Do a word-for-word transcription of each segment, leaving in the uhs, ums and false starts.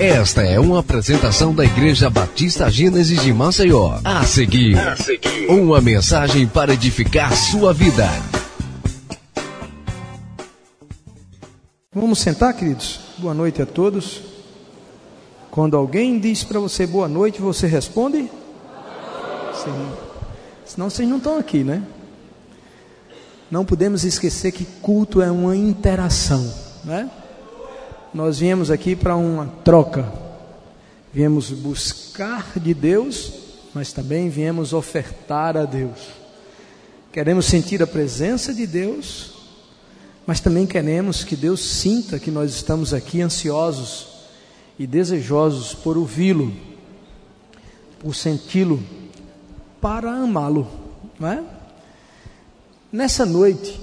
Esta é uma apresentação da Igreja Batista Gênesis de Maceió. A seguir, a seguir, uma mensagem para edificar sua vida. Vamos sentar, queridos? Boa noite a todos. Quando alguém diz para você boa noite, você responde? Sim. Senão vocês não estão aqui, né? Não podemos esquecer que culto é uma interação, né? Nós viemos aqui para uma troca. Viemos buscar de Deus, mas também viemos ofertar a Deus. Queremos sentir a presença de Deus, mas também queremos que Deus sinta que nós estamos aqui ansiosos e desejosos por ouvi-lo, por senti-lo, para amá-lo, não é? Nessa noite,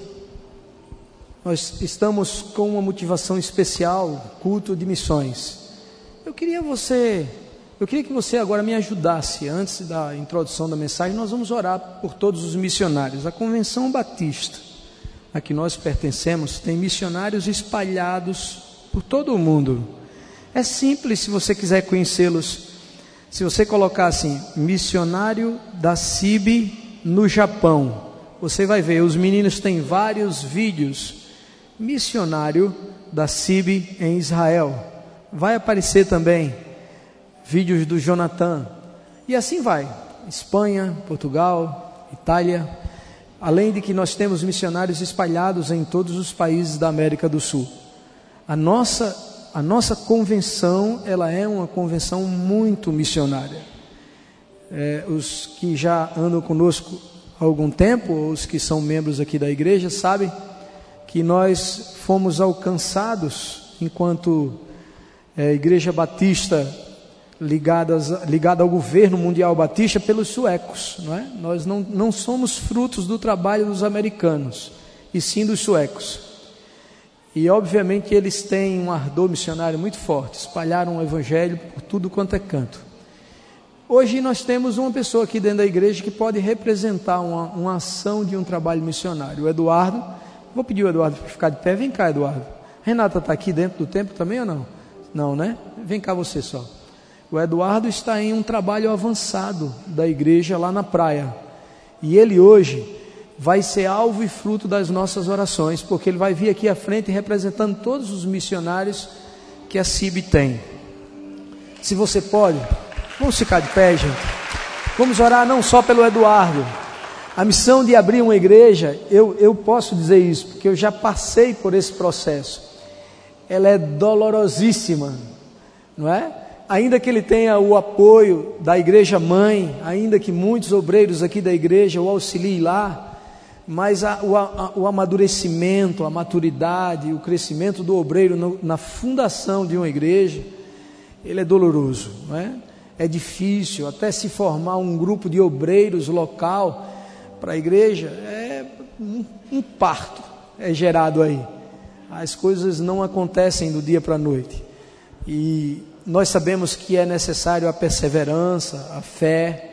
nós estamos com uma motivação especial, culto de missões. Eu queria você, eu queria que você agora me ajudasse, antes da introdução da mensagem, nós vamos orar por todos os missionários. A Convenção Batista, a que nós pertencemos, tem missionários espalhados por todo o mundo. É simples, se você quiser conhecê-los. Se você colocar assim, missionário da C I B no Japão, você vai ver, os meninos têm vários vídeos. Missionário da C I B em Israel. Vai aparecer também vídeos do Jonathan. E assim vai. Espanha, Portugal, Itália. Além de que nós temos missionários espalhados em todos os países da América do Sul. A nossa, a nossa convenção, ela é uma convenção muito missionária. É, os que já andam conosco há algum tempo, os que são membros aqui da igreja, sabem que nós fomos alcançados enquanto é, Igreja Batista ligadas, ligada ao governo mundial batista pelos suecos, não é? Nós não, não somos frutos do trabalho dos americanos, e sim dos suecos. E obviamente eles têm um ardor missionário muito forte, espalharam o evangelho por tudo quanto é canto. Hoje nós temos uma pessoa aqui dentro da igreja que pode representar uma, uma ação de um trabalho missionário. O Eduardo, vou pedir o Eduardo para ficar de pé. Vem cá, Eduardo. Renata está aqui dentro do templo também ou não? Não, né? Vem cá você só. O Eduardo está em um trabalho avançado da igreja lá na praia. E ele hoje vai ser alvo e fruto das nossas orações, porque ele vai vir aqui à frente representando todos os missionários que a C I B tem. Se você pode... Vamos ficar de pé, gente. Vamos orar não só pelo Eduardo. A missão de abrir uma igreja, eu, eu posso dizer isso, porque eu já passei por esse processo. Ela é dolorosíssima, não é? Ainda que ele tenha o apoio da igreja mãe, ainda que muitos obreiros aqui da igreja o auxiliem lá, mas a, o, a, o amadurecimento, a maturidade, o crescimento do obreiro no, na fundação de uma igreja, ele é doloroso, não é? É difícil, até se formar um grupo de obreiros local para a igreja, é um, um parto, é gerado aí. As coisas não acontecem do dia para a noite. E nós sabemos que é necessário a perseverança, a fé,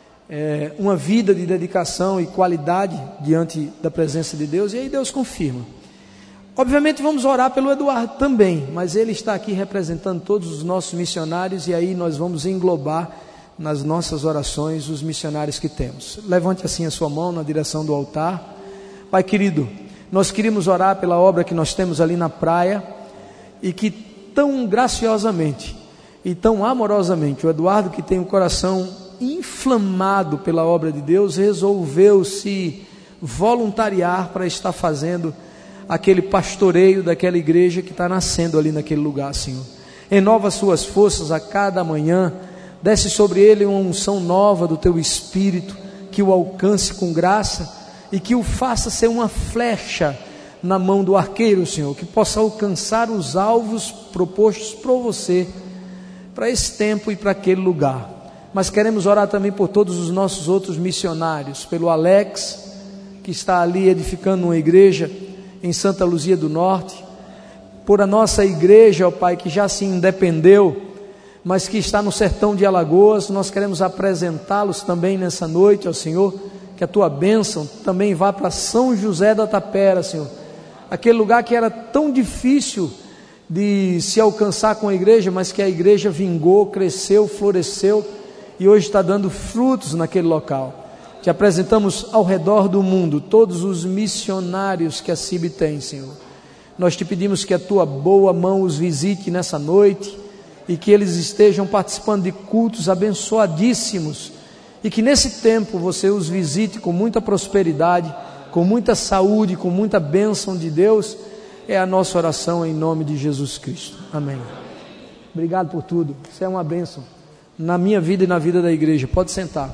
é, uma vida de dedicação e qualidade diante da presença de Deus, e aí Deus confirma. Obviamente vamos orar pelo Eduardo também, mas ele está aqui representando todos os nossos missionários, e aí nós vamos englobar nas nossas orações os missionários que temos. Levante assim a sua mão na direção do altar. Pai querido, nós queríamos orar pela obra que nós temos ali na praia, e que tão graciosamente e tão amorosamente o Eduardo, que tem o coração inflamado pela obra de Deus, resolveu se voluntariar para estar fazendo aquele pastoreio daquela igreja que está nascendo ali naquele lugar, Senhor. Renova suas forças a cada manhã, desce sobre ele uma unção nova do teu Espírito, que o alcance com graça e que o faça ser uma flecha na mão do arqueiro, Senhor, que possa alcançar os alvos propostos por você para esse tempo e para aquele lugar. Mas queremos orar também por todos os nossos outros missionários, pelo Alex, que está ali edificando uma igreja em Santa Luzia do Norte, por a nossa igreja, ó Pai, que já se independeu, mas que está no sertão de Alagoas. Nós queremos apresentá-los também nessa noite, ó Senhor, que a tua bênção também vá para São José da Tapera, Senhor, aquele lugar que era tão difícil de se alcançar com a igreja, mas que a igreja vingou, cresceu, floresceu e hoje está dando frutos naquele local. Te apresentamos ao redor do mundo todos os missionários que a C I B tem, Senhor. Nós te pedimos que a tua boa mão os visite nessa noite e que eles estejam participando de cultos abençoadíssimos e que nesse tempo você os visite com muita prosperidade, com muita saúde, com muita bênção de Deus. É a nossa oração em nome de Jesus Cristo. Amém. Obrigado por tudo. Isso é uma bênção na minha vida e na vida da igreja. Pode sentar.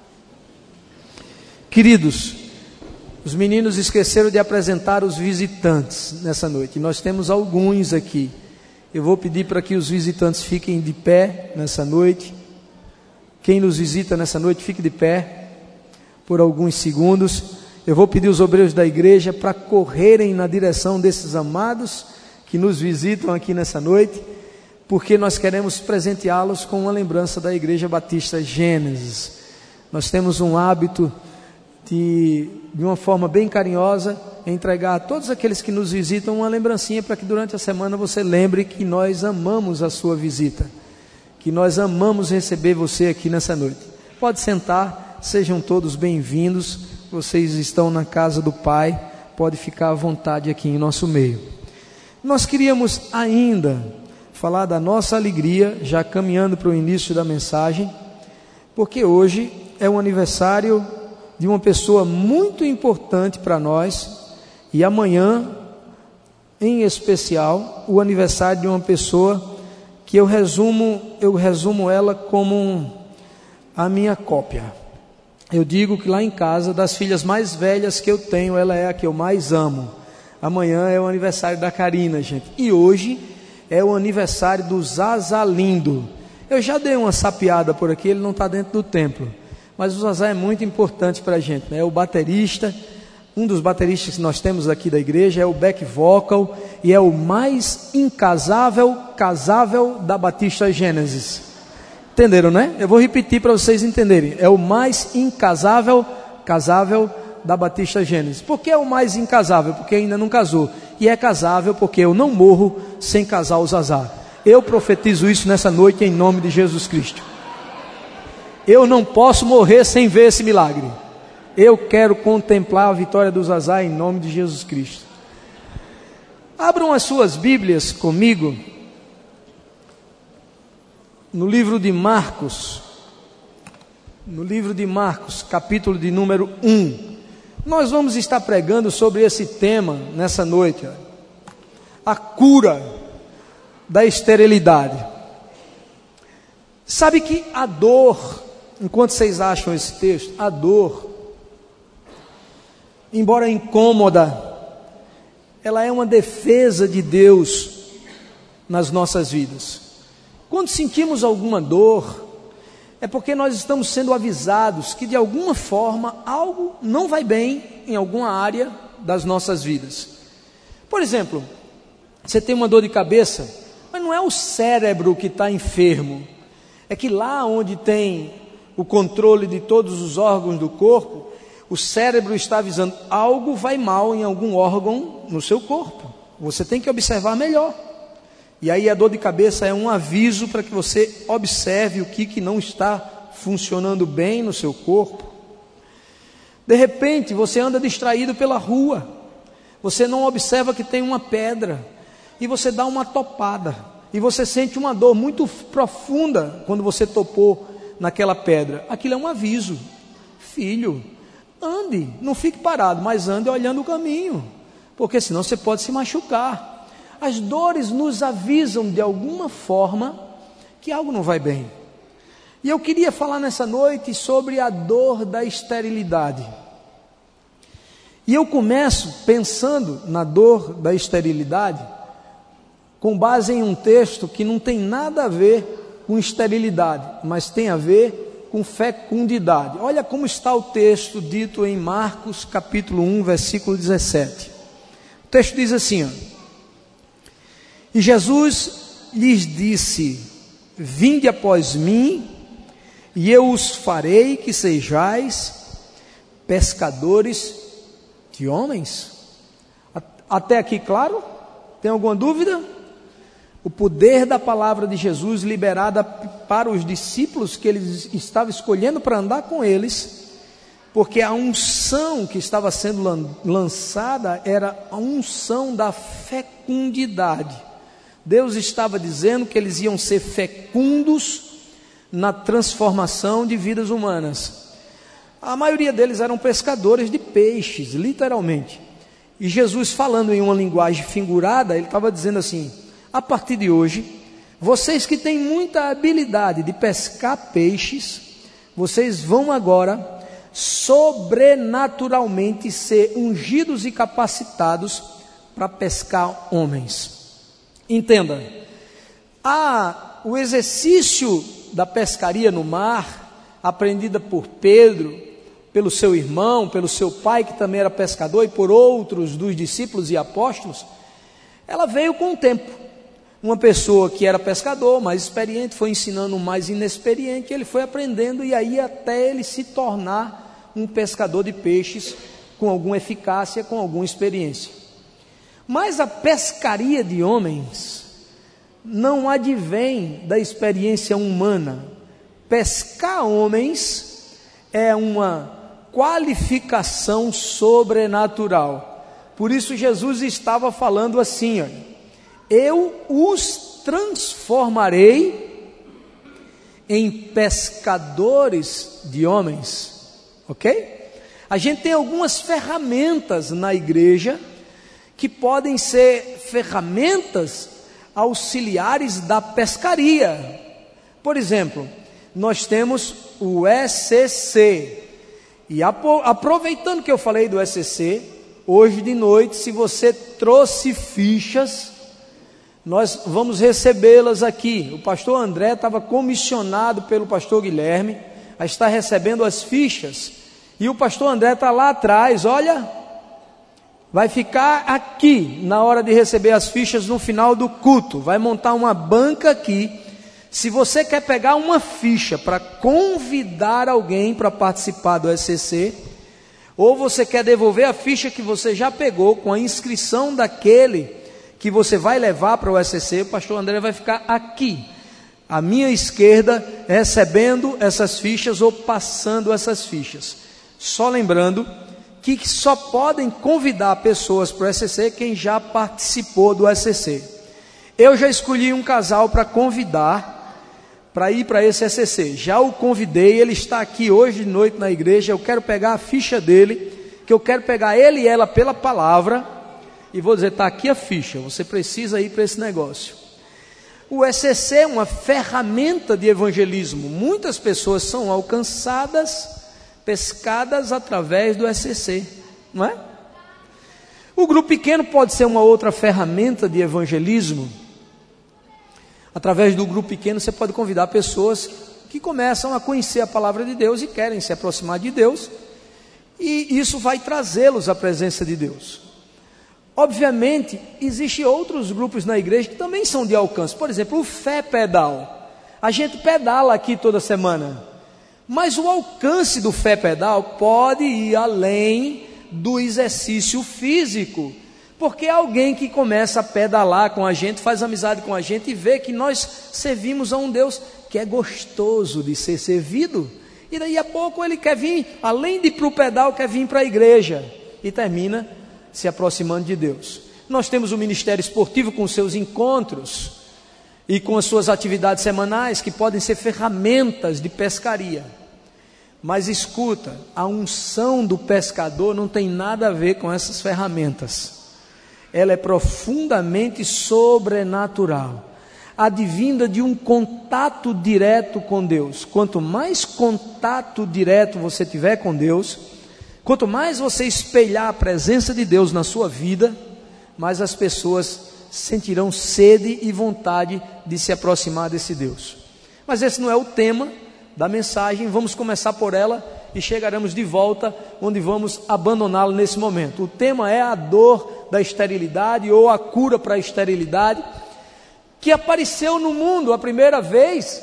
Queridos, os meninos esqueceram de apresentar os visitantes nessa noite. Nós temos alguns aqui. Eu vou pedir para que os visitantes fiquem de pé nessa noite. Quem nos visita nessa noite, fique de pé por alguns segundos. Eu vou pedir os obreiros da igreja para correrem na direção desses amados que nos visitam aqui nessa noite, porque nós queremos presenteá-los com uma lembrança da Igreja Batista Gênesis. Nós temos um hábito de, de uma forma bem carinhosa, entregar a todos aqueles que nos visitam uma lembrancinha para que durante a semana você lembre que nós amamos a sua visita, que nós amamos receber você aqui nessa noite. Pode sentar, sejam todos bem-vindos. Vocês estão na casa do Pai, pode ficar à vontade aqui em nosso meio. Nós queríamos ainda falar da nossa alegria, já caminhando para o início da mensagem, porque hoje é o aniversário de uma pessoa muito importante para nós, e amanhã, em especial, o aniversário de uma pessoa que eu resumo, eu resumo ela como um, a minha cópia. Eu digo que lá em casa, das filhas mais velhas que eu tenho, ela é a que eu mais amo. Amanhã é o aniversário da Karina, gente. E hoje é o aniversário do Zazá Lindo. Eu já dei uma sapiada por aqui, ele não está dentro do templo. Mas o Zazá é muito importante para a gente, né? É o baterista, um dos bateristas que nós temos aqui da igreja, é o back vocal e é o mais incasável, casável da Batista Gênesis. Entenderam, né? Eu vou repetir para vocês entenderem. É o mais incasável, casável da Batista Gênesis. Por que é o mais incasável? Porque ainda não casou. E é casável porque eu não morro sem casar o Zazá. Eu profetizo isso nessa noite em nome de Jesus Cristo. Eu não posso morrer sem ver esse milagre. Eu quero contemplar a vitória do Zazá em nome de Jesus Cristo. Abram as suas Bíblias comigo no livro de Marcos, no livro de Marcos, capítulo de número um. Nós vamos estar pregando sobre esse tema nessa noite, ó, a cura da esterilidade. Sabe que a dor, enquanto vocês acham esse texto, a dor, embora incômoda, ela é uma defesa de Deus nas nossas vidas. Quando sentimos alguma dor, é porque nós estamos sendo avisados que de alguma forma algo não vai bem em alguma área das nossas vidas. Por exemplo, você tem uma dor de cabeça, mas não é o cérebro que está enfermo, é que lá onde tem o controle de todos os órgãos do corpo, o cérebro está avisando, algo vai mal em algum órgão no seu corpo, você tem que observar melhor. E aí a dor de cabeça é um aviso para que você observe o que, que não está funcionando bem no seu corpo. De repente você anda distraído pela rua, você não observa que tem uma pedra, e você dá uma topada, e você sente uma dor muito profunda quando você topou naquela pedra. Aquilo é um aviso, filho, ande, não fique parado, mas ande olhando o caminho, porque senão você pode se machucar. As dores nos avisam de alguma forma que algo não vai bem. E eu queria falar nessa noite sobre a dor da esterilidade. E eu começo pensando na dor da esterilidade com base em um texto que não tem nada a ver com esterilidade, mas tem a ver com fecundidade. Olha como está o texto dito em Marcos capítulo um, versículo dezessete. O texto diz assim, ó: e Jesus lhes disse, vinde após mim, e eu os farei que sejais pescadores de homens. Até aqui, claro? Tem alguma dúvida? o poder da palavra de Jesus liberada para os discípulos que ele estava escolhendo para andar com eles, porque a unção que estava sendo lançada era a unção da fecundidade. Deus estava dizendo que eles iam ser fecundos na transformação de vidas humanas. A maioria deles eram pescadores de peixes, literalmente. E Jesus, falando em uma linguagem figurada, ele estava dizendo assim: a partir de hoje, vocês que têm muita habilidade de pescar peixes, vocês vão agora sobrenaturalmente ser ungidos e capacitados para pescar homens. Entenda, há o exercício da pescaria no mar, aprendida por Pedro, pelo seu irmão, pelo seu pai que também era pescador, e por outros dos discípulos e apóstolos. Ela veio com o tempo. Uma pessoa que era pescador, mais experiente, foi ensinando um mais inexperiente, ele foi aprendendo, e aí até ele se tornar um pescador de peixes com alguma eficácia, com alguma experiência. Mas a pescaria de homens não advém da experiência humana. Pescar homens é uma qualificação sobrenatural. Por isso Jesus estava falando assim: olha, eu os transformarei em pescadores de homens, ok? A gente tem algumas ferramentas na igreja que podem ser ferramentas auxiliares da pescaria. Por exemplo, nós temos o E C C, e aproveitando que eu falei do E C C, hoje de noite, se você trouxe fichas, nós vamos recebê-las aqui. O pastor André estava comissionado pelo pastor Guilherme a estar recebendo as fichas, e o pastor André está lá atrás, olha, vai ficar aqui na hora de receber as fichas no final do culto, vai montar uma banca aqui. Se você quer pegar uma ficha para convidar alguém para participar do E C C, ou você quer devolver a ficha que você já pegou com a inscrição daquele que você vai levar para o E C C, o pastor André vai ficar aqui, à minha esquerda, recebendo essas fichas ou passando essas fichas. Só lembrando que só podem convidar pessoas para o E C C quem já participou do E C C. Eu já escolhi um casal para convidar, para ir para esse E C C, já o convidei, ele está aqui hoje de noite na igreja. Eu quero pegar a ficha dele, que eu quero pegar ele e ela pela palavra, e vou dizer, está aqui a ficha, você precisa ir para esse negócio. O E C C é uma ferramenta de evangelismo, muitas pessoas são alcançadas, pescadas através do E C C, não é? O grupo pequeno pode ser uma outra ferramenta de evangelismo. Através do grupo pequeno você pode convidar pessoas que começam a conhecer a palavra de Deus e querem se aproximar de Deus, e isso vai trazê-los à presença de Deus. Obviamente, existem outros grupos na igreja que também são de alcance. Por exemplo, o Fé Pedal. A gente pedala aqui toda semana, mas o alcance do Fé Pedal pode ir além do exercício físico, porque alguém que começa a pedalar com a gente, faz amizade com a gente e vê que nós servimos a um Deus que é gostoso de ser servido, e daí a pouco ele quer vir, além de ir para o pedal, quer vir para a igreja, e termina se aproximando de Deus. Nós temos o ministério esportivo com seus encontros e com as suas atividades semanais, que podem ser ferramentas de pescaria. Mas escuta, a unção do pescador não tem nada a ver com essas ferramentas. Ela é profundamente sobrenatural, advinda de um contato direto com Deus. Quanto mais contato direto você tiver com Deus, quanto mais você espelhar a presença de Deus na sua vida, mais as pessoas sentirão sede e vontade de se aproximar desse Deus. Mas esse não é o tema da mensagem, vamos começar por ela e chegaremos de volta onde vamos abandoná-lo nesse momento. O tema é a dor da esterilidade, ou a cura para a esterilidade, que apareceu no mundo a primeira vez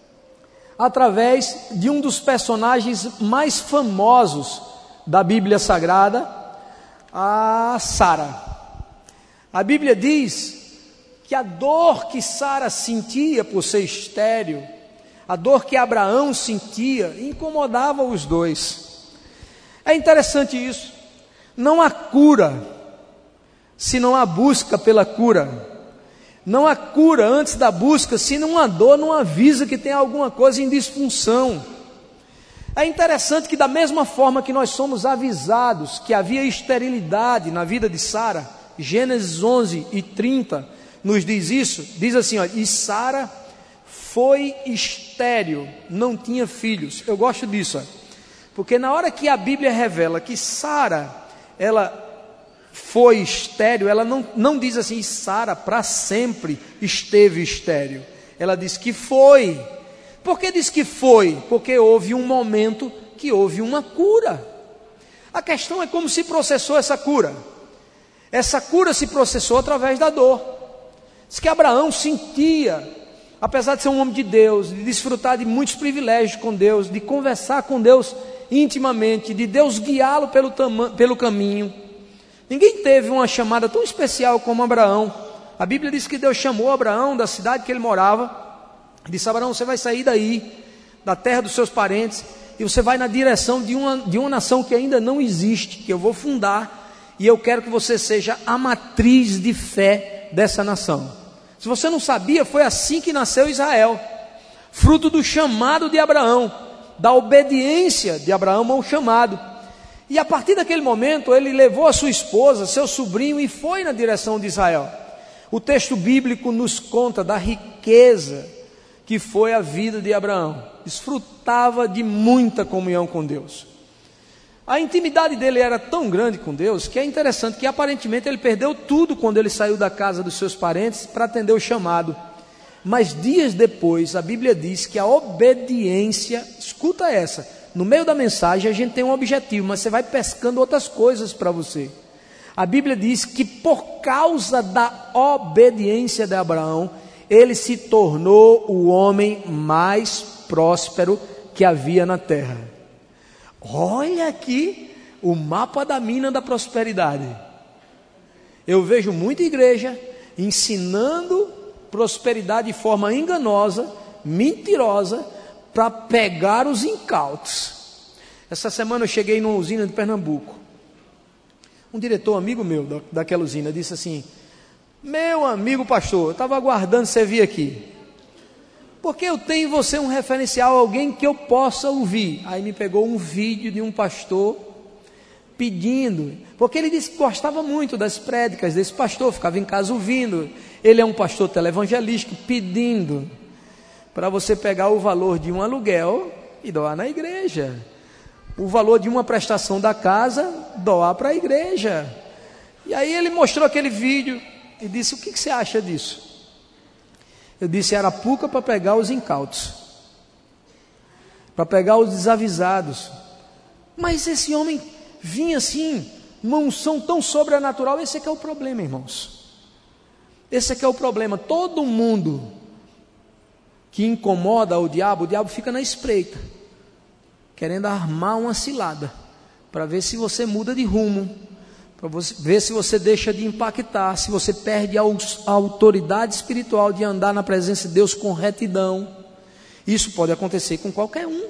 através de um dos personagens mais famosos da Bíblia Sagrada, a Sara. A Bíblia diz que a dor que Sara sentia por ser estéril, a dor que Abraão sentia, incomodava os dois. É interessante isso. Não há cura se não há busca pela cura. Não há cura antes da busca se não há dor, não avisa que tem alguma coisa em disfunção. É interessante que da mesma forma que nós somos avisados que havia esterilidade na vida de Sara, Gênesis onze e trinta nos diz isso, diz assim, ó, e Sara foi estéril, não tinha filhos. Eu gosto disso, ó, porque na hora que a Bíblia revela que Sara, ela foi estéril, ela não, não diz assim, Sara para sempre esteve estéril. Ela diz que foi. Por que diz que foi? Porque houve um momento que houve uma cura. A questão é como se processou essa cura. Essa cura se processou através da dor. Diz que Abraão sentia, apesar de ser um homem de Deus, de desfrutar de muitos privilégios com Deus, de conversar com Deus intimamente, de Deus guiá-lo pelo, pelo caminho. Ninguém teve uma chamada tão especial como Abraão. A Bíblia diz que Deus chamou Abraão da cidade que ele morava. Disse, Abraão, você vai sair daí, da terra dos seus parentes, e você vai na direção de uma, de uma nação que ainda não existe, que eu vou fundar, e eu quero que você seja a matriz de fé dessa nação. Se você não sabia, foi assim que nasceu Israel, fruto do chamado de Abraão, da obediência de Abraão ao chamado. E a partir daquele momento, ele levou a sua esposa, seu sobrinho, e foi na direção de Israel. O texto bíblico nos conta da riqueza que foi a vida de Abraão. Desfrutava de muita comunhão com Deus. A intimidade dele era tão grande com Deus, que é interessante que aparentemente ele perdeu tudo quando ele saiu da casa dos seus parentes para atender o chamado. Mas dias depois, a Bíblia diz que a obediência, escuta essa, no meio da mensagem a gente tem um objetivo, mas você vai pescando outras coisas para você. A Bíblia diz que por causa da obediência de Abraão, ele se tornou o homem mais próspero que havia na terra. Olha aqui o mapa da mina da prosperidade. Eu vejo muita igreja ensinando prosperidade de forma enganosa, mentirosa, para pegar os incautos. Essa semana eu cheguei numa usina de Pernambuco. Um diretor amigo meu da, daquela usina disse assim, meu amigo pastor, eu estava aguardando você vir aqui, porque eu tenho em você um referencial, alguém que eu possa ouvir. Aí me pegou um vídeo de um pastor pedindo, porque ele disse que gostava muito das prédicas desse pastor, ficava em casa ouvindo. Ele é um pastor televangelístico, pedindo para você pegar o valor de um aluguel e doar na igreja, o valor de uma prestação da casa, doar para a igreja. E aí ele mostrou aquele vídeo e disse, o que, que você acha disso? Eu disse, Arapuca para pegar os incautos, para pegar os desavisados. Mas esse homem vinha assim, uma unção tão sobrenatural. Esse é que é o problema, irmãos. Esse é que é o problema. Todo mundo que incomoda o diabo, o diabo fica na espreita, querendo armar uma cilada, para ver se você muda de rumo, para ver se você deixa de impactar, se você perde a autoridade espiritual de andar na presença de Deus com retidão. Isso pode acontecer com qualquer um.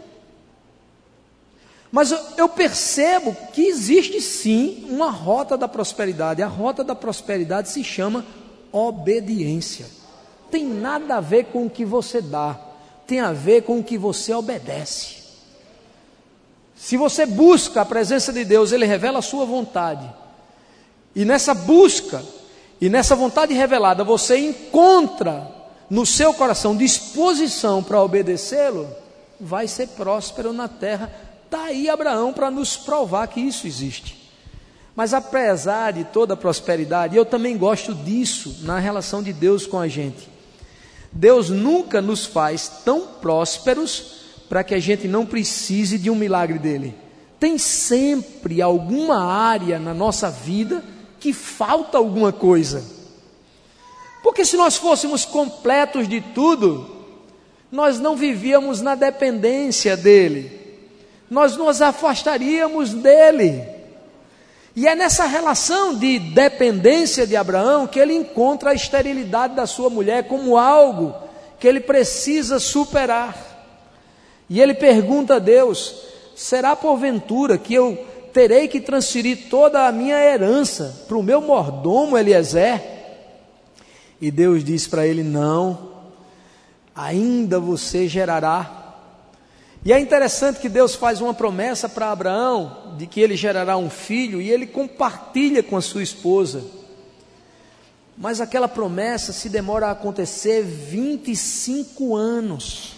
Mas eu, eu percebo que existe sim uma rota da prosperidade. A rota da prosperidade se chama obediência. Tem nada a ver com o que você dá, tem a ver com o que você obedece. Se você busca a presença de Deus, Ele revela a sua vontade. E nessa busca, e nessa vontade revelada, você encontra no seu coração disposição para obedecê-lo, vai ser próspero na terra. Está aí Abraão para nos provar que isso existe. Mas apesar de toda a prosperidade, eu também gosto disso na relação de Deus com a gente. Deus nunca nos faz tão prósperos para que a gente não precise de um milagre dele. Tem sempre alguma área na nossa vida que falta alguma coisa. Porque se nós fôssemos completos de tudo, nós não vivíamos na dependência dele, nós nos afastaríamos dele. E é nessa relação de dependência de Abraão que ele encontra a esterilidade da sua mulher como algo que ele precisa superar. E ele pergunta a Deus: será porventura que eu terei que transferir toda a minha herança para o meu mordomo Eliezer? E Deus diz para ele: não, ainda você gerará. E é interessante que Deus faz uma promessa para Abraão de que ele gerará um filho, e ele compartilha com a sua esposa. Mas aquela promessa se demora a acontecer vinte e cinco anos.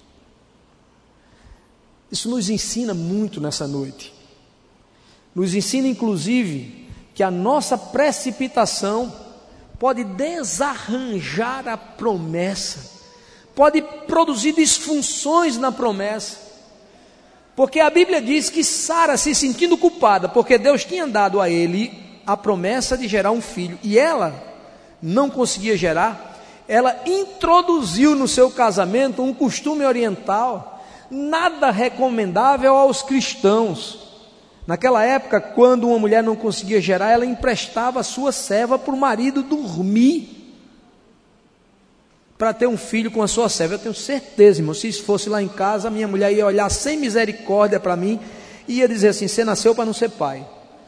Isso nos ensina muito nessa noite. Nos ensina inclusive que a nossa precipitação pode desarranjar a promessa, pode produzir disfunções na promessa, porque a Bíblia diz que Sara, se sentindo culpada, porque Deus tinha dado a ele a promessa de gerar um filho, e ela não conseguia gerar, ela introduziu no seu casamento um costume oriental, nada recomendável aos cristãos. Naquela época, quando uma mulher não conseguia gerar, ela emprestava a sua serva para o marido dormir, para ter um filho com a sua serva. Eu tenho certeza, irmão, se isso fosse lá em casa, a minha mulher ia olhar sem misericórdia para mim e ia dizer assim: você nasceu para não ser pai.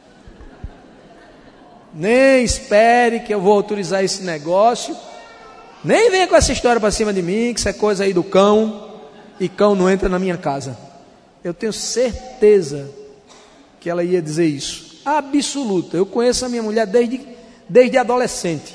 Nem espere que eu vou autorizar esse negócio, nem venha com essa história para cima de mim, que isso é coisa aí do cão, e cão não entra na minha casa. Eu tenho certeza que ela ia dizer isso, absoluta. Eu conheço a minha mulher desde, desde adolescente.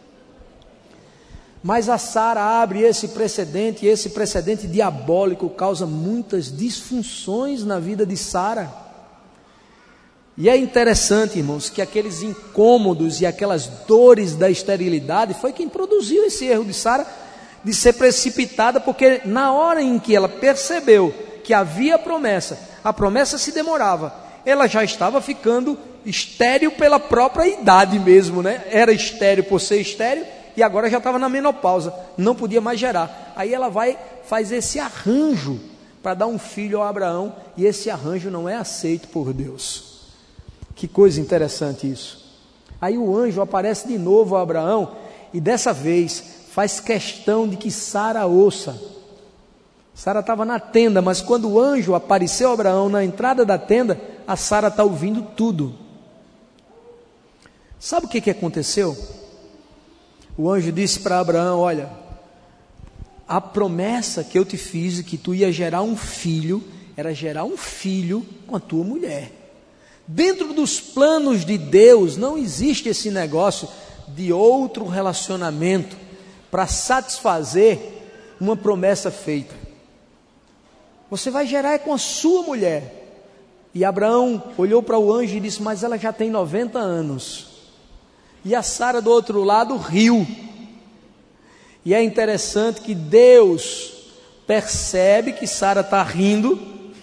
Mas a Sara abre esse precedente, e esse precedente diabólico causa muitas disfunções na vida de Sara. E é interessante, irmãos, que aqueles incômodos e aquelas dores da esterilidade foi quem produziu esse erro de Sara, de ser precipitada, porque na hora em que ela percebeu que havia promessa, a promessa se demorava, ela já estava ficando estéril pela própria idade mesmo, né? Era estéril por ser estéril, e agora já estava na menopausa, não podia mais gerar. Aí ela vai, faz esse arranjo para dar um filho a Abraão, e esse arranjo não é aceito por Deus. Que coisa interessante isso. Aí o anjo aparece de novo a Abraão, e dessa vez faz questão de que Sara ouça. Sara estava na tenda, mas quando o anjo apareceu a Abraão na entrada da tenda, a Sara está ouvindo tudo. Sabe o que, que aconteceu? O anjo disse para Abraão: olha, a promessa que eu te fiz, que tu ia gerar um filho, era gerar um filho com a tua mulher. Dentro dos planos de Deus não existe esse negócio de outro relacionamento para satisfazer uma promessa feita. Você vai gerar é com a sua mulher. E Abraão olhou para o anjo e disse: mas ela já tem noventa anos. E a Sara do outro lado riu. E é interessante que Deus percebe que Sara está rindo.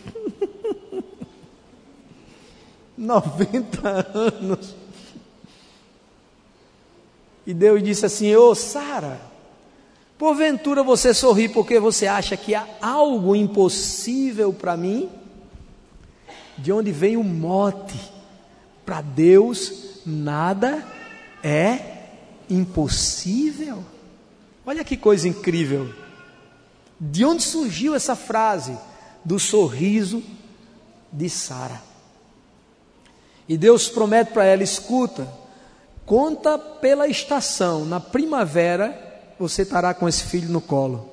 noventa anos. E Deus disse assim: ô Sara, porventura você sorri porque você acha que há algo impossível para mim? De onde vem o mote? Para Deus nada é impossível. Olha que coisa incrível. De onde surgiu essa frase? Do sorriso de Sara. E Deus promete para ela: escuta, conta pela estação, na primavera você estará com esse filho no colo.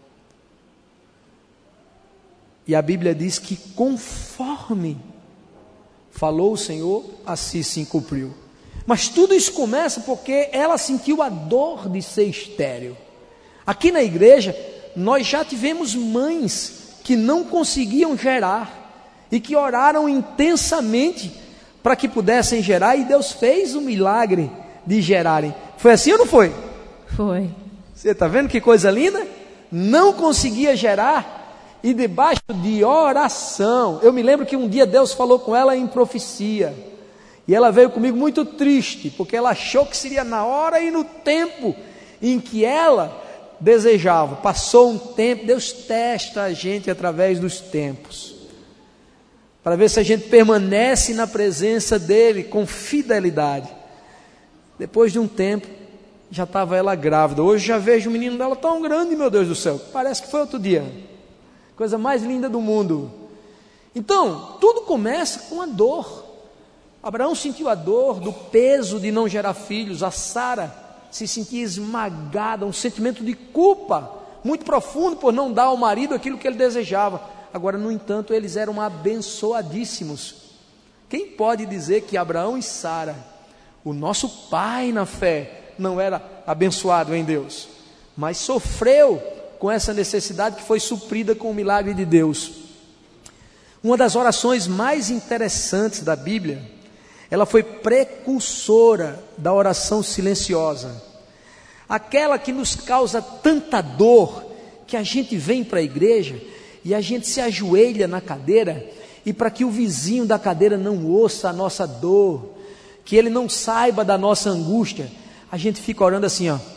E a Bíblia diz que conforme falou o Senhor, assim se cumpriu. Mas tudo isso começa porque ela sentiu a dor de ser estéril. Aqui na igreja, nós já tivemos mães que não conseguiam gerar e que oraram intensamente para que pudessem gerar, e Deus fez o milagre de gerarem. Foi assim ou não foi? Foi. Você está vendo que coisa linda? Não conseguia gerar, e debaixo de oração, eu me lembro que um dia Deus falou com ela em profecia, e ela veio comigo muito triste, porque ela achou que seria na hora e no tempo em que ela desejava. Passou um tempo, Deus testa a gente através dos tempos, para ver se a gente permanece na presença dele com fidelidade. Depois de um tempo, já estava ela grávida. Hoje já vejo o menino dela tão grande, meu Deus do céu, parece que foi outro dia. Coisa mais linda do mundo. Então, tudo começa com a dor. Abraão sentiu a dor do peso de não gerar filhos. A Sara se sentia esmagada, um sentimento de culpa muito profundo por não dar ao marido aquilo que ele desejava. Agora, no entanto, eles eram abençoadíssimos. Quem pode dizer que Abraão e Sara, o nosso pai na fé, não era abençoado em Deus, mas sofreu com essa necessidade que foi suprida com o milagre de Deus? Uma das orações mais interessantes da Bíblia, ela foi precursora da oração silenciosa, aquela que nos causa tanta dor, que a gente vem para a igreja e a gente se ajoelha na cadeira, e para que o vizinho da cadeira não ouça a nossa dor, que ele não saiba da nossa angústia, a gente fica orando assim, ó.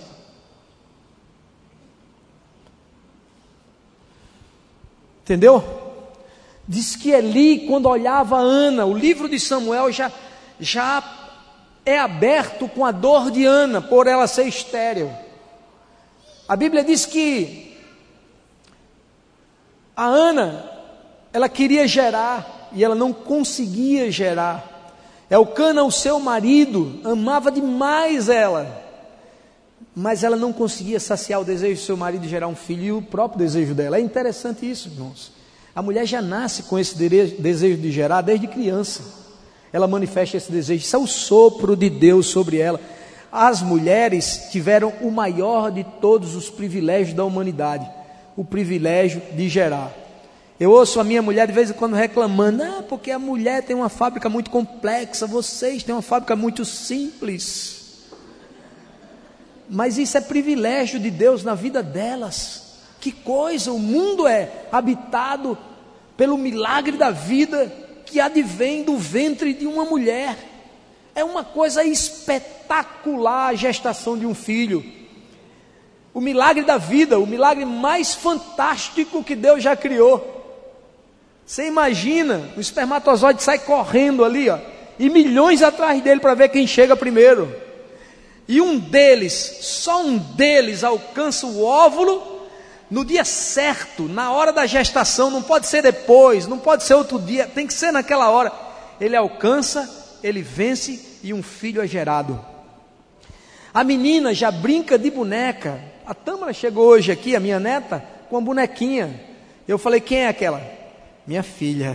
Entendeu? Diz que Eli, quando olhava Ana, o livro de Samuel já, já é aberto com a dor de Ana, por ela ser estéril. A Bíblia diz que a Ana, ela queria gerar, e ela não conseguia gerar. Elcana, o seu marido, amava demais ela, mas ela não conseguia saciar o desejo do seu marido de gerar um filho, e o próprio desejo dela. É interessante isso, irmãos. A mulher já nasce com esse desejo de gerar desde criança. Ela manifesta esse desejo, isso é o sopro de Deus sobre ela. As mulheres tiveram o maior de todos os privilégios da humanidade, o privilégio de gerar. Eu ouço a minha mulher de vez em quando reclamando, ah, porque a mulher tem uma fábrica muito complexa, vocês têm uma fábrica muito simples. Mas isso é privilégio de Deus na vida delas. Que coisa, o mundo é habitado pelo milagre da vida que advém do ventre de uma mulher. É uma coisa espetacular a gestação de um filho. O milagre da vida, o milagre mais fantástico que Deus já criou. Você imagina, o espermatozoide sai correndo ali, ó, e milhões atrás dele para ver quem chega primeiro. E um deles, só um deles alcança o óvulo no dia certo, na hora da gestação. Não pode ser depois, não pode ser outro dia, tem que ser naquela hora. Ele alcança, ele vence e um filho é gerado. A menina já brinca de boneca. A Tâmara chegou hoje aqui, a minha neta, com uma bonequinha. Eu falei, quem é aquela? Minha filha.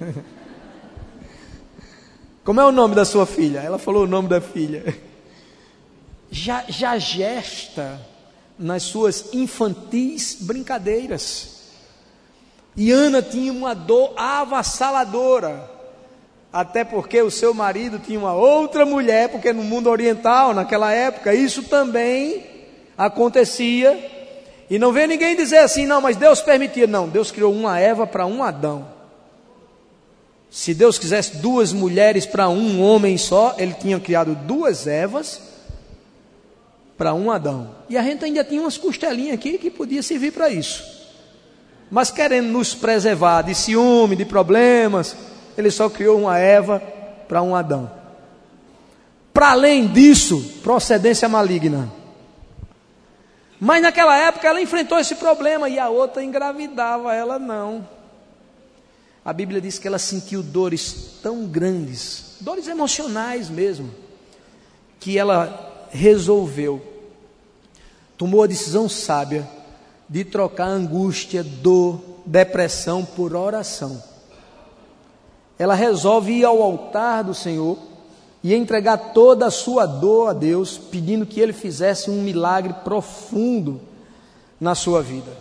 Como é o nome da sua filha? Ela falou o nome da filha. Já, já gesta nas suas infantis brincadeiras. E Ana tinha uma dor avassaladora, até porque o seu marido tinha uma outra mulher, porque no mundo oriental, naquela época, isso também acontecia. E não vem ninguém dizer assim, não, mas Deus permitia. Não, Deus criou uma Eva para um Adão. Se Deus quisesse duas mulheres para um homem só, Ele tinha criado duas Evas para um Adão. E a gente ainda tinha umas costelinhas aqui que podia servir para isso. Mas querendo nos preservar de ciúme, de problemas, Ele só criou uma Eva para um Adão. Para além disso, procedência maligna. Mas naquela época ela enfrentou esse problema e a outra engravidava, ela não. A Bíblia diz que ela sentiu dores tão grandes, dores emocionais mesmo, que ela resolveu, tomou a decisão sábia de trocar angústia, dor, depressão por oração. Ela resolve ir ao altar do Senhor e entregar toda a sua dor a Deus, pedindo que Ele fizesse um milagre profundo na sua vida.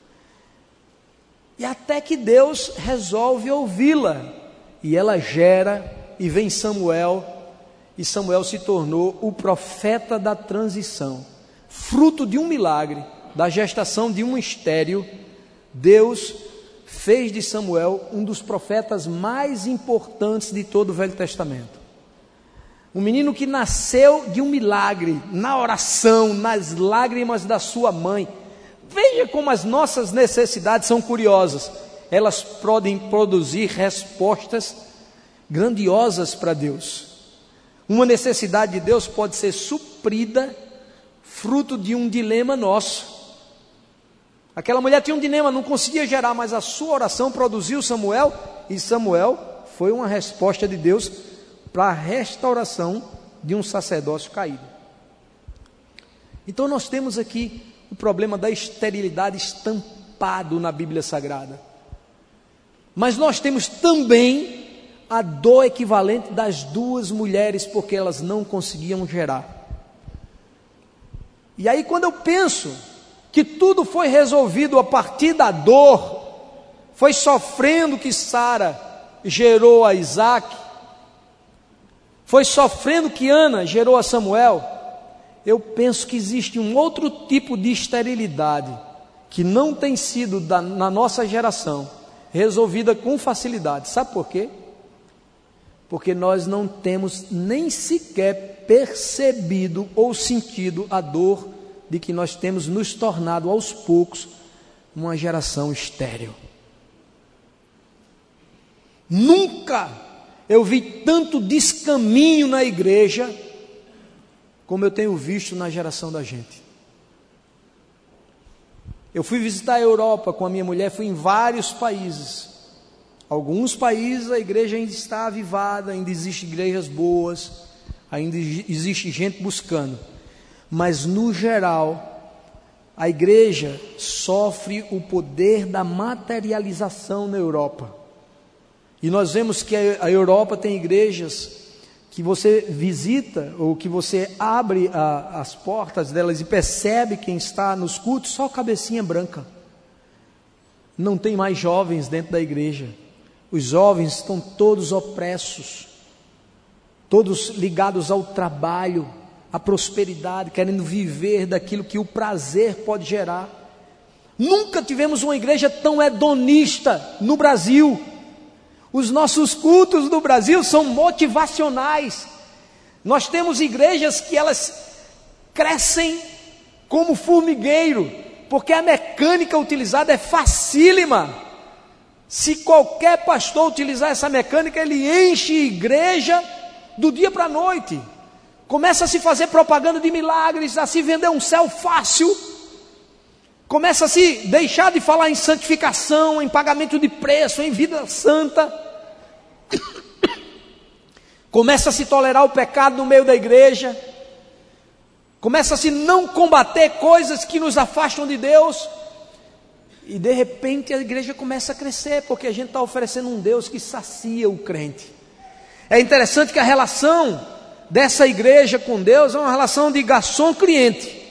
E até que Deus resolve ouvi-la, e ela gera, e vem Samuel, e Samuel se tornou o profeta da transição, fruto de um milagre, da gestação de um estéril. Deus fez de Samuel um dos profetas mais importantes de todo o Velho Testamento. Um menino que nasceu de um milagre, na oração, nas lágrimas da sua mãe. Veja como as nossas necessidades são curiosas. elas podem produzir respostas grandiosas para Deus. Uma necessidade de Deus pode ser suprida fruto de um dilema nosso. Aquela mulher tinha um dilema, não conseguia gerar, mas a sua oração produziu Samuel, e Samuel foi uma resposta de Deus para a restauração de um sacerdócio caído. Então nós temos aqui o problema da esterilidade estampado na Bíblia Sagrada. Mas nós temos também a dor equivalente das duas mulheres, porque elas não conseguiam gerar. E aí quando eu penso que tudo foi resolvido a partir da dor, foi sofrendo que Sara gerou a Isaac, foi sofrendo que Ana gerou a Samuel, eu penso que existe um outro tipo de esterilidade, que não tem sido da, na nossa geração, resolvida com facilidade. Sabe por quê? Porque nós não temos nem sequer percebido ou sentido a dor de que nós temos nos tornado aos poucos uma geração estéril. Nunca eu vi tanto descaminho na igreja como eu tenho visto na geração da gente. Eu fui visitar a Europa com a minha mulher, fui em vários países. Alguns países a igreja ainda está avivada, ainda existem igrejas boas, ainda existe gente buscando. Mas no geral, a igreja sofre o poder da materialização na Europa. E nós vemos que a Europa tem igrejas que você visita, ou que você abre a, as portas delas e percebe quem está nos cultos, só cabecinha branca. Não tem mais jovens dentro da igreja. Os jovens estão todos opressos, todos ligados ao trabalho, à prosperidade, querendo viver daquilo que o prazer pode gerar. Nunca tivemos uma igreja tão hedonista no Brasil. Os nossos cultos no Brasil são motivacionais. Nós temos igrejas que elas crescem como formigueiro, porque a mecânica utilizada é facílima. Se qualquer pastor utilizar essa mecânica, ele enche a igreja do dia para a noite. Começa a se fazer propaganda de milagres, a se vender um céu fácil. Começa a se deixar de falar em santificação, em pagamento de preço, em vida santa. Começa a se tolerar o pecado no meio da igreja. Começa a se não combater coisas que nos afastam de Deus. E de repente a igreja começa a crescer, porque a gente está oferecendo um Deus que sacia o crente. É interessante que a relação dessa igreja com Deus é uma relação de garçom-cliente.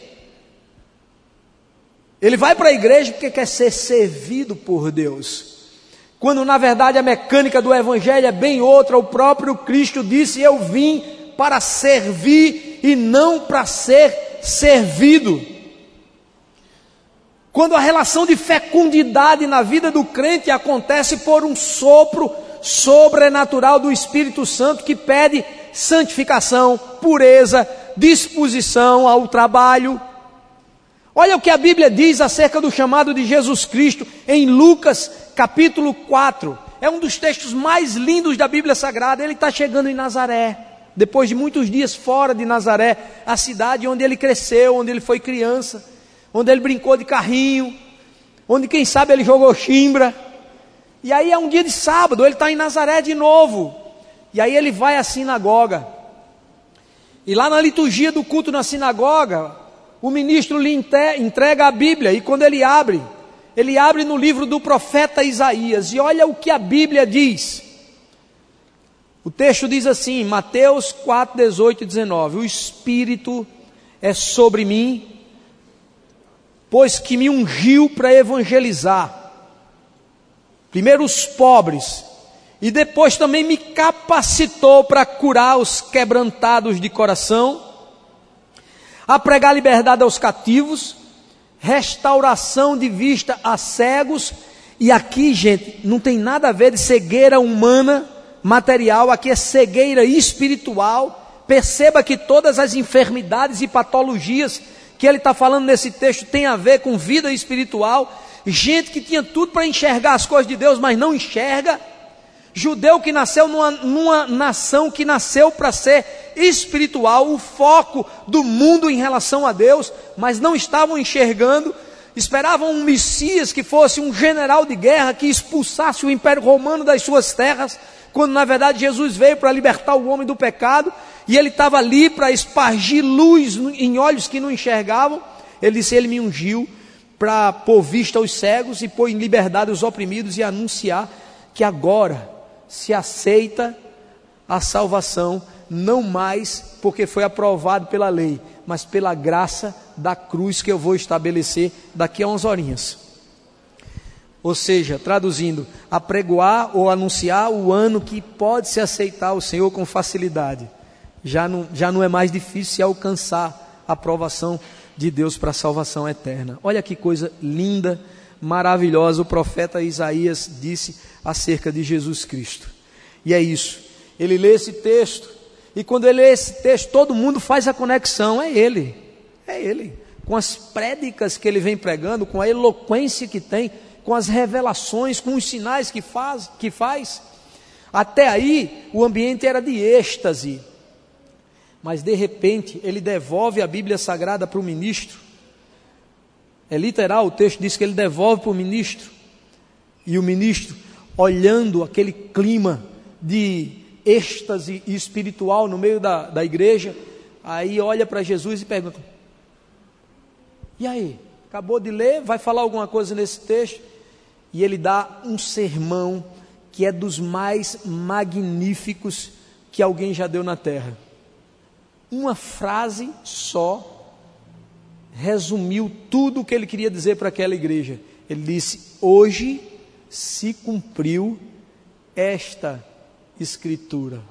Ele vai para a igreja porque quer ser servido por Deus, quando na verdade a mecânica do evangelho é bem outra. O próprio Cristo disse: eu vim para servir e não para ser servido. Quando a relação de fecundidade na vida do crente acontece por um sopro sobrenatural do Espírito Santo, que pede santificação, pureza, disposição ao trabalho. Olha o que a Bíblia diz acerca do chamado de Jesus Cristo em Lucas capítulo quatro. É um dos textos mais lindos da Bíblia Sagrada. Ele está chegando em Nazaré, depois de muitos dias fora de Nazaré, a cidade onde ele cresceu, onde ele foi criança, onde ele brincou de carrinho, onde quem sabe ele jogou chimbra. E aí é um dia de sábado, ele está em Nazaré de novo. E aí ele vai à sinagoga. E lá na liturgia do culto na sinagoga, o ministro lhe entrega a Bíblia. E quando ele abre, ele abre no livro do profeta Isaías. E olha o que a Bíblia diz. O texto diz assim, Mateus quatro, dezoito e dezenove. O Espírito é sobre mim, pois que me ungiu para evangelizar, primeiro os pobres, e depois também me capacitou para curar os quebrantados de coração, a pregar liberdade aos cativos, restauração de vista a cegos. E aqui, gente, não tem nada a ver de cegueira humana, material, aqui é cegueira espiritual. Perceba que todas as enfermidades e patologias que ele está falando nesse texto tem a ver com vida espiritual. gente que tinha tudo para enxergar as coisas de Deus, mas não enxerga. Judeu que nasceu numa, numa nação que nasceu para ser espiritual, o foco do mundo em relação a Deus, mas não estavam enxergando. Esperavam um Messias que fosse um general de guerra, que expulsasse o Império Romano das suas terras, quando na verdade Jesus veio para libertar o homem do pecado, e ele estava ali para espargir luz em olhos que não enxergavam. Ele disse: ele me ungiu para pôr vista aos cegos e pôr em liberdade os oprimidos, e anunciar que agora se aceita a salvação, não mais porque foi aprovado pela lei, mas pela graça da cruz que eu vou estabelecer daqui a umas horinhas. Ou seja, traduzindo, apregoar ou anunciar o ano que pode se aceitar o Senhor com facilidade. Já não, já não é mais difícil se alcançar a aprovação de Deus para a salvação eterna. Olha que coisa linda, maravilhosa, o profeta Isaías disse acerca de Jesus Cristo. E é isso, ele lê esse texto, e quando ele lê esse texto, todo mundo faz a conexão, é ele, é ele, com as prédicas que ele vem pregando, com a eloquência que tem, com as revelações, com os sinais que faz, que faz. Até aí, o ambiente era de êxtase, mas de repente, ele devolve a Bíblia Sagrada para o ministro. É literal, o texto diz que ele devolve para o ministro, e o ministro, olhando aquele clima de êxtase espiritual no meio da, da igreja, aí olha para Jesus e pergunta: e aí, acabou de ler, vai falar alguma coisa nesse texto? E ele dá um sermão que é dos mais magníficos que alguém já deu na terra. Uma frase só resumiu tudo o que ele queria dizer para aquela igreja. Ele disse: hoje se cumpriu esta Escritura.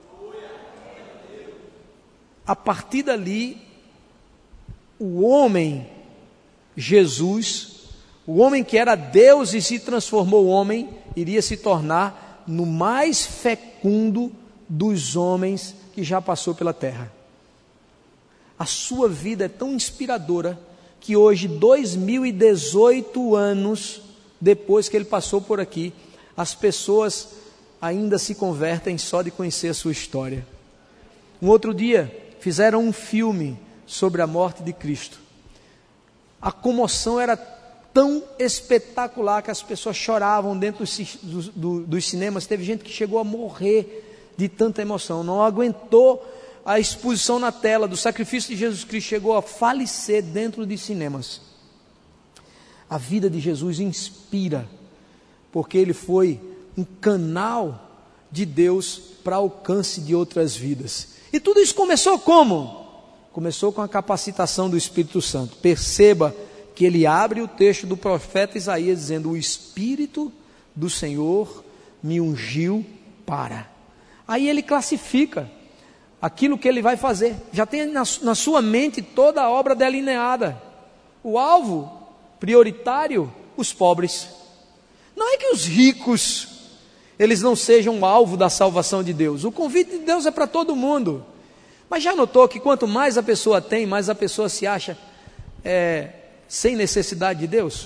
A partir dali, o homem Jesus, o homem que era Deus e se transformou homem, iria se tornar no mais fecundo dos homens que já passou pela terra. A sua vida é tão inspiradora que hoje, dois mil e dezoito anos depois que ele passou por aqui, as pessoas ainda se convertem só de conhecer a sua história. Um outro dia, fizeram um filme sobre a morte de Cristo. A comoção era tão espetacular que as pessoas choravam dentro dos, dos, dos cinemas. Teve gente que chegou a morrer de tanta emoção, não aguentou a exposição na tela do sacrifício de Jesus Cristo, chegou a falecer dentro de cinemas. A vida de Jesus inspira, porque ele foi um canal de Deus para alcance de outras vidas. E tudo isso começou como? Começou com a capacitação do Espírito Santo. Perceba que ele abre o texto do profeta Isaías dizendo: o Espírito do Senhor me ungiu para. Aí ele classifica aquilo que ele vai fazer. Já tem na, na sua mente toda a obra delineada. O alvo prioritário, os pobres. Não é que os ricos eles não sejam alvo da salvação de Deus. O convite de Deus é para todo mundo. Mas já notou que quanto mais a pessoa tem, mais a pessoa se acha é, sem necessidade de Deus?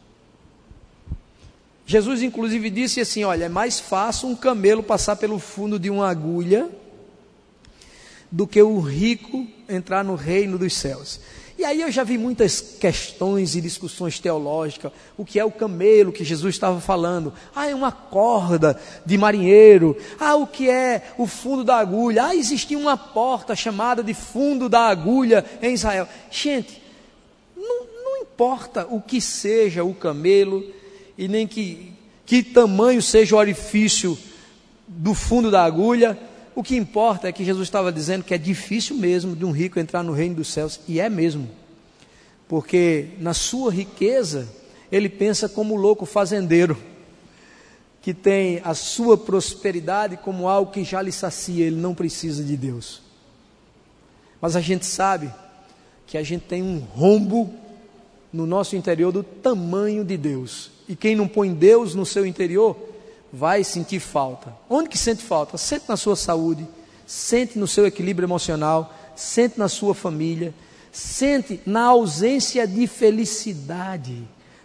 Jesus inclusive disse assim: olha, é mais fácil um camelo passar pelo fundo de uma agulha do que o rico entrar no reino dos céus. E aí eu já vi muitas questões e discussões teológicas. O que é o camelo que Jesus estava falando? Ah, é uma corda de marinheiro. Ah, o que é o fundo da agulha? Ah, existia uma porta chamada de fundo da agulha em Israel. Gente, não, não importa o que seja o camelo e nem que, que tamanho seja o orifício do fundo da agulha. O que importa é que Jesus estava dizendo que é difícil mesmo de um rico entrar no reino dos céus, e é mesmo, porque na sua riqueza, ele pensa como louco fazendeiro, que tem a sua prosperidade como algo que já lhe sacia, ele não precisa de Deus. Mas a gente sabe que a gente tem um rombo no nosso interior do tamanho de Deus, e quem não põe Deus no seu interior, vai sentir falta. Onde que sente falta? Sente na sua saúde, sente no seu equilíbrio emocional, sente na sua família, sente na ausência de felicidade,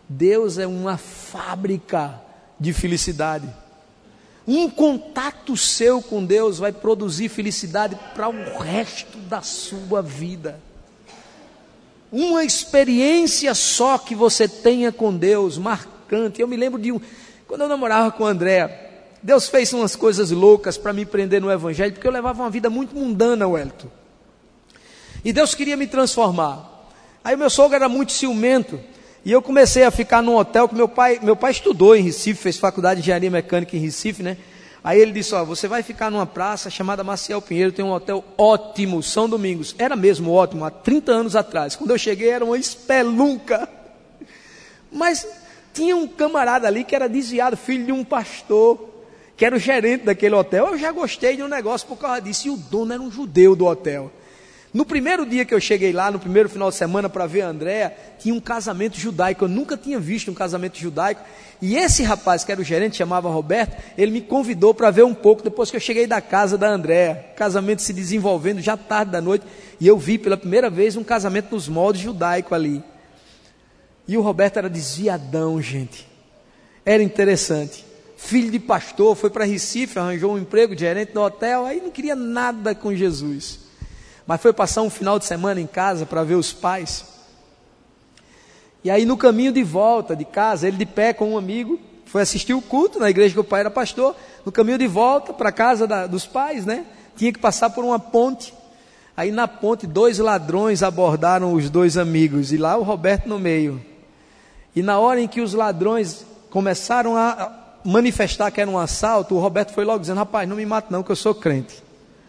Deus é uma fábrica de felicidade. Um contato seu com Deus vai produzir felicidade para o resto da sua vida. Uma experiência só que você tenha com Deus, marcante. Eu me lembro de um, quando eu namorava com a Andréa, Deus fez umas coisas loucas para me prender no Evangelho, porque eu levava uma vida muito mundana, Wellington. E Deus queria me transformar. Aí meu sogro era muito ciumento, e eu comecei a ficar num hotel que meu pai, meu pai estudou em Recife, fez faculdade de engenharia mecânica em Recife, né? Aí ele disse, ó, você vai ficar numa praça chamada Maciel Pinheiro, tem um hotel ótimo, São Domingos. Era mesmo ótimo, há trinta anos atrás. Quando eu cheguei era uma espelunca. Mas tinha um camarada ali que era desviado, filho de um pastor, que era o gerente daquele hotel. Eu já gostei de um negócio por causa disso. E o dono era um judeu do hotel. No primeiro dia que eu cheguei lá, no primeiro final de semana para ver a Andréa, tinha um casamento judaico. Eu nunca tinha visto um casamento judaico. E esse rapaz, que era o gerente, chamava Roberto, ele me convidou para ver um pouco, depois que eu cheguei da casa da Andréa. Casamento se desenvolvendo já tarde da noite. E eu vi pela primeira vez um casamento nos moldes judaicos ali. E o Roberto era desviadão, gente. Era interessante. Filho de pastor, foi para Recife, arranjou um emprego de gerente no hotel, aí não queria nada com Jesus. Mas foi passar um final de semana em casa para ver os pais. E aí no caminho de volta de casa, ele de pé com um amigo, foi assistir o culto na igreja que o pai era pastor. No caminho de volta para a casa da, dos pais, né? Tinha que passar por uma ponte. Aí na ponte, dois ladrões abordaram os dois amigos, e lá o Roberto no meio. E na hora em que os ladrões começaram a manifestar que era um assalto, o Roberto foi logo dizendo, rapaz, não me mate não, que eu sou crente.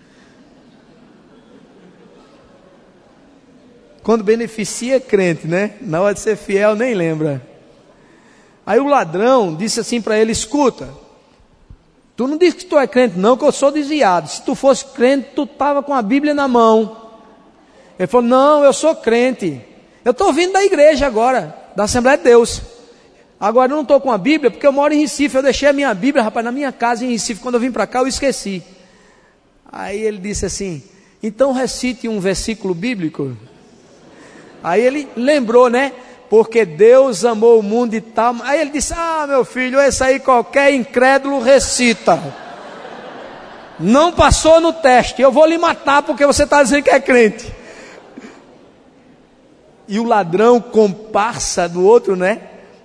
Quando beneficia crente, né? Na hora de ser fiel, nem lembra. Aí o ladrão disse assim para ele, escuta, tu não diz que tu é crente não, que eu sou desviado. Se tu fosse crente, tu estava com a Bíblia na mão. Ele falou, não, eu sou crente. Eu estou vindo da igreja agora, da Assembleia de Deus. Agora eu não estou com a Bíblia, porque eu moro em Recife. Eu deixei a minha Bíblia, rapaz, na minha casa em Recife. Quando eu vim para cá, eu esqueci. Aí ele disse assim, então recite um versículo bíblico. Aí ele lembrou, né? Porque Deus amou o mundo e tal. Aí ele disse, ah, meu filho, esse aí qualquer incrédulo recita. Não passou no teste, eu vou lhe matar porque você está dizendo que é crente. E o ladrão, comparsa do outro, né?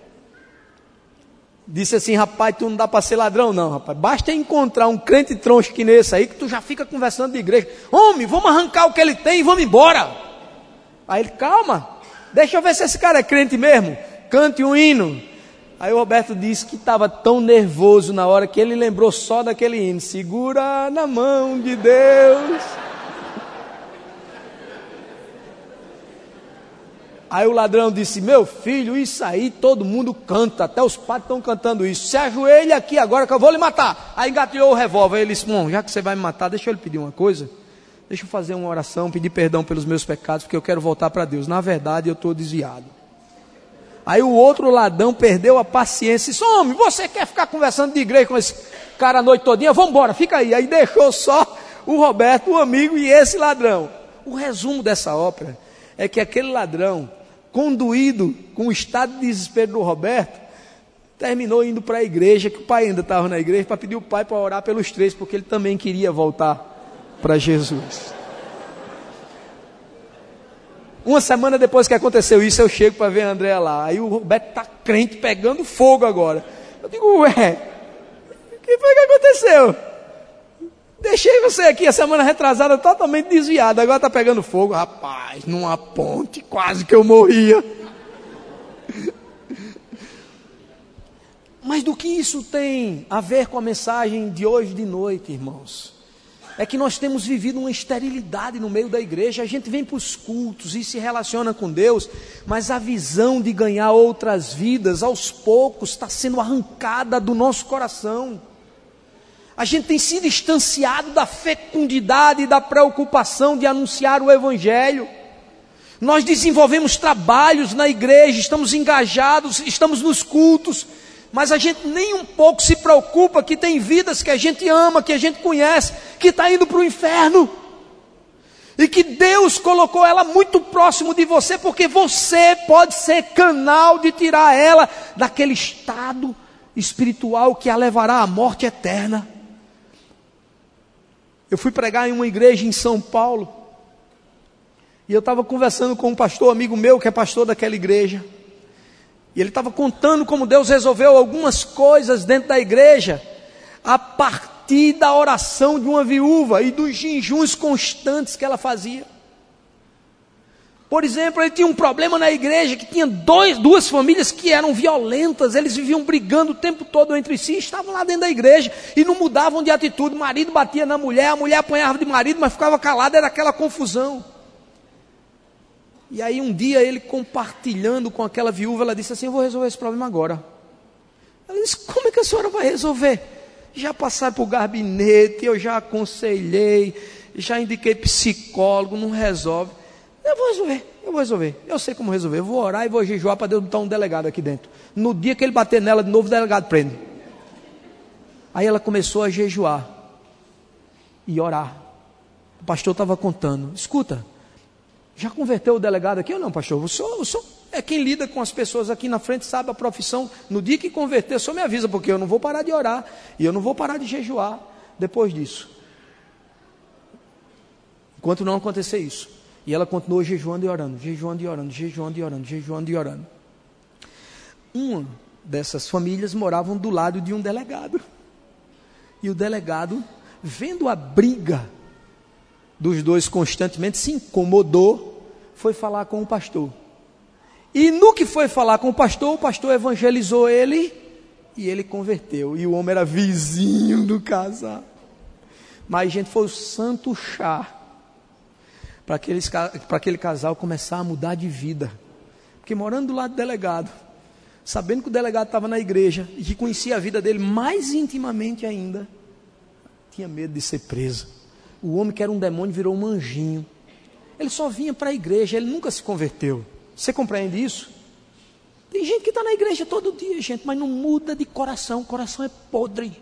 Disse assim, rapaz, tu não dá para ser ladrão não, rapaz. Basta encontrar um crente troncho que nesse aí, que tu já fica conversando de igreja. Homem, vamos arrancar o que ele tem e vamos embora. Aí ele, calma, deixa eu ver se esse cara é crente mesmo. Cante um hino. Aí o Roberto disse que estava tão nervoso na hora que ele lembrou só daquele hino. Segura na mão de Deus. Aí o ladrão disse, meu filho, isso aí todo mundo canta, até os padres estão cantando isso. Se ajoelha aqui agora que eu vou lhe matar. Aí engatilhou o revólver. Aí ele disse, bom, já que você vai me matar, deixa eu lhe pedir uma coisa. Deixa eu fazer uma oração, pedir perdão pelos meus pecados, porque eu quero voltar para Deus. Na verdade, eu estou desviado. Aí o outro ladrão perdeu a paciência e disse, homem, você quer ficar conversando de igreja com esse cara a noite todinha? Vamos embora, fica aí. Aí deixou só o Roberto, o amigo e esse ladrão. O resumo dessa ópera é que aquele ladrão, conduído com o estado de desespero do Roberto, terminou indo para a igreja, que o pai ainda estava na igreja, para pedir o pai para orar pelos três, porque ele também queria voltar para Jesus. Uma semana depois que aconteceu isso, eu chego para ver a Andréa lá. Aí o Roberto está crente, pegando fogo agora. Eu digo, ué, o que foi que aconteceu? Deixei você aqui a semana retrasada totalmente desviado, agora está pegando fogo. Rapaz, numa ponte, quase que eu morria. Mas do que isso tem a ver com a mensagem de hoje de noite, irmãos? É que nós temos vivido uma esterilidade no meio da igreja. A gente vem para os cultos e se relaciona com Deus, mas a visão de ganhar outras vidas, aos poucos, está sendo arrancada do nosso coração. A gente tem se distanciado da fecundidade e da preocupação de anunciar o Evangelho. Nós desenvolvemos trabalhos na igreja, estamos engajados, estamos nos cultos, mas a gente nem um pouco se preocupa que tem vidas que a gente ama, que a gente conhece, que está indo para o inferno. E que Deus colocou ela muito próximo de você, porque você pode ser canal de tirar ela daquele estado espiritual que a levará à morte eterna. Eu fui pregar em uma igreja em São Paulo, e eu estava conversando com um pastor amigo meu, que é pastor daquela igreja, e ele estava contando como Deus resolveu algumas coisas dentro da igreja, a partir da oração de uma viúva e dos jejuns constantes que ela fazia. Por exemplo, ele tinha um problema na igreja, que tinha dois, duas famílias que eram violentas, eles viviam brigando o tempo todo entre si, estavam lá dentro da igreja e não mudavam de atitude. O marido batia na mulher, a mulher apanhava de marido, mas ficava calada, era aquela confusão. E aí um dia ele compartilhando com aquela viúva, ela disse assim: eu vou resolver esse problema agora. Ela disse: como é que a senhora vai resolver? Já passaram por gabinete, eu já aconselhei, já indiquei psicólogo, não resolve. Eu vou resolver, eu vou resolver, eu sei como resolver, eu vou orar e vou jejuar para Deus botar um delegado aqui dentro. No dia que ele bater nela de novo, o delegado prende. Aí ela começou a jejuar e orar. O pastor estava contando: escuta, já converteu o delegado aqui ou não, pastor? O senhor, o senhor é quem lida com as pessoas aqui na frente, sabe a profissão. No dia que converter, o senhor me avisa, porque eu não vou parar de orar e eu não vou parar de jejuar depois disso, enquanto não acontecer isso. E ela continuou jejuando e orando, jejuando e orando, jejuando e orando, jejuando e orando. Uma dessas famílias moravam do lado de um delegado. E o delegado, vendo a briga dos dois constantemente, se incomodou, foi falar com o pastor. E no que foi falar com o pastor, o pastor evangelizou ele e ele converteu. E o homem era vizinho do casal. Mas, gente, foi o santo chá para aqueles, para aquele casal começar a mudar de vida. Porque morando do lado do delegado, sabendo que o delegado estava na igreja e que conhecia a vida dele mais intimamente ainda, tinha medo de ser preso. O homem que era um demônio virou um anjinho. Ele só vinha para a igreja, ele nunca se converteu. Você compreende isso? Tem gente que está na igreja todo dia, gente, mas não muda de coração, o coração é podre.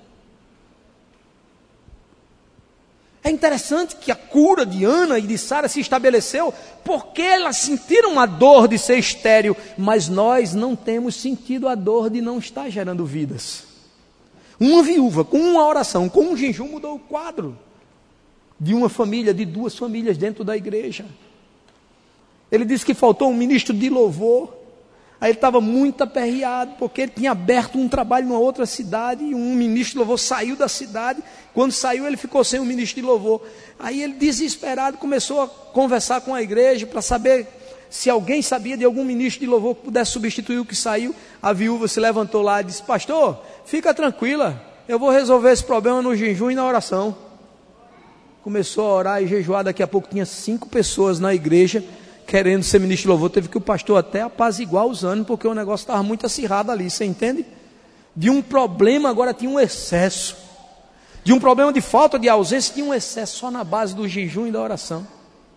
É interessante que a cura de Ana e de Sara se estabeleceu porque elas sentiram a dor de ser estéril, mas nós não temos sentido a dor de não estar gerando vidas. Uma viúva, com uma oração, com um jejum, mudou o quadro de uma família, de duas famílias dentro da igreja. Ele disse que faltou um ministro de louvor. Aí ele estava muito aperreado, porque ele tinha aberto um trabalho numa outra cidade, e um ministro de louvor saiu da cidade. Quando saiu, ele ficou sem um ministro de louvor. Aí ele, desesperado, começou a conversar com a igreja para saber se alguém sabia de algum ministro de louvor que pudesse substituir o que saiu. A viúva se levantou lá e disse: pastor, fica tranquila, eu vou resolver esse problema no jejum e na oração. Começou a orar e jejuar. Daqui a pouco tinha cinco pessoas na igreja querendo ser ministro de louvor. Teve que o pastor até apaziguar os ânimos, porque o negócio estava muito acirrado ali, você entende? De um problema agora tinha um excesso. De um problema de falta de ausência tinha um excesso só na base do jejum e da oração.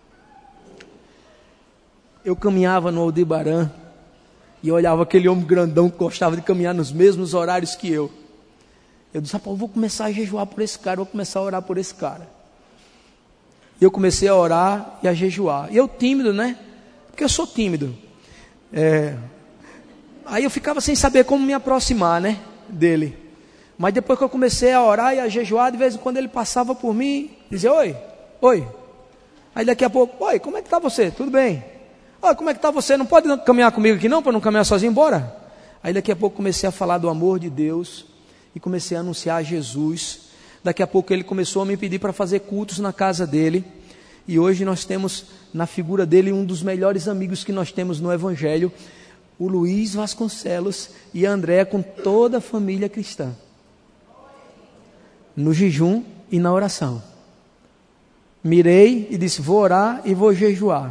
Eu caminhava no Aldebaran e olhava aquele homem grandão que gostava de caminhar nos mesmos horários que eu. Eu disse: rapaz, eu vou começar a jejuar por esse cara, eu vou começar a orar por esse cara. E eu comecei a orar e a jejuar. E eu tímido, né? Porque eu sou tímido. É... Aí eu ficava sem saber como me aproximar, né? Dele. Mas depois que eu comecei a orar e a jejuar, de vez em quando ele passava por mim, dizia: oi, oi. Aí daqui a pouco: oi, como é que está você? Tudo bem? Oi, como é que está você? Não pode caminhar comigo aqui não, para não caminhar sozinho embora? Aí daqui a pouco comecei a falar do amor de Deus e comecei a anunciar Jesus. Daqui a pouco ele começou a me pedir para fazer cultos na casa dele. E hoje nós temos na figura dele um dos melhores amigos que nós temos no Evangelho, o Luiz Vasconcelos e a Andréa, com toda a família cristã. No jejum e na oração. Mirei e disse: vou orar e vou jejuar.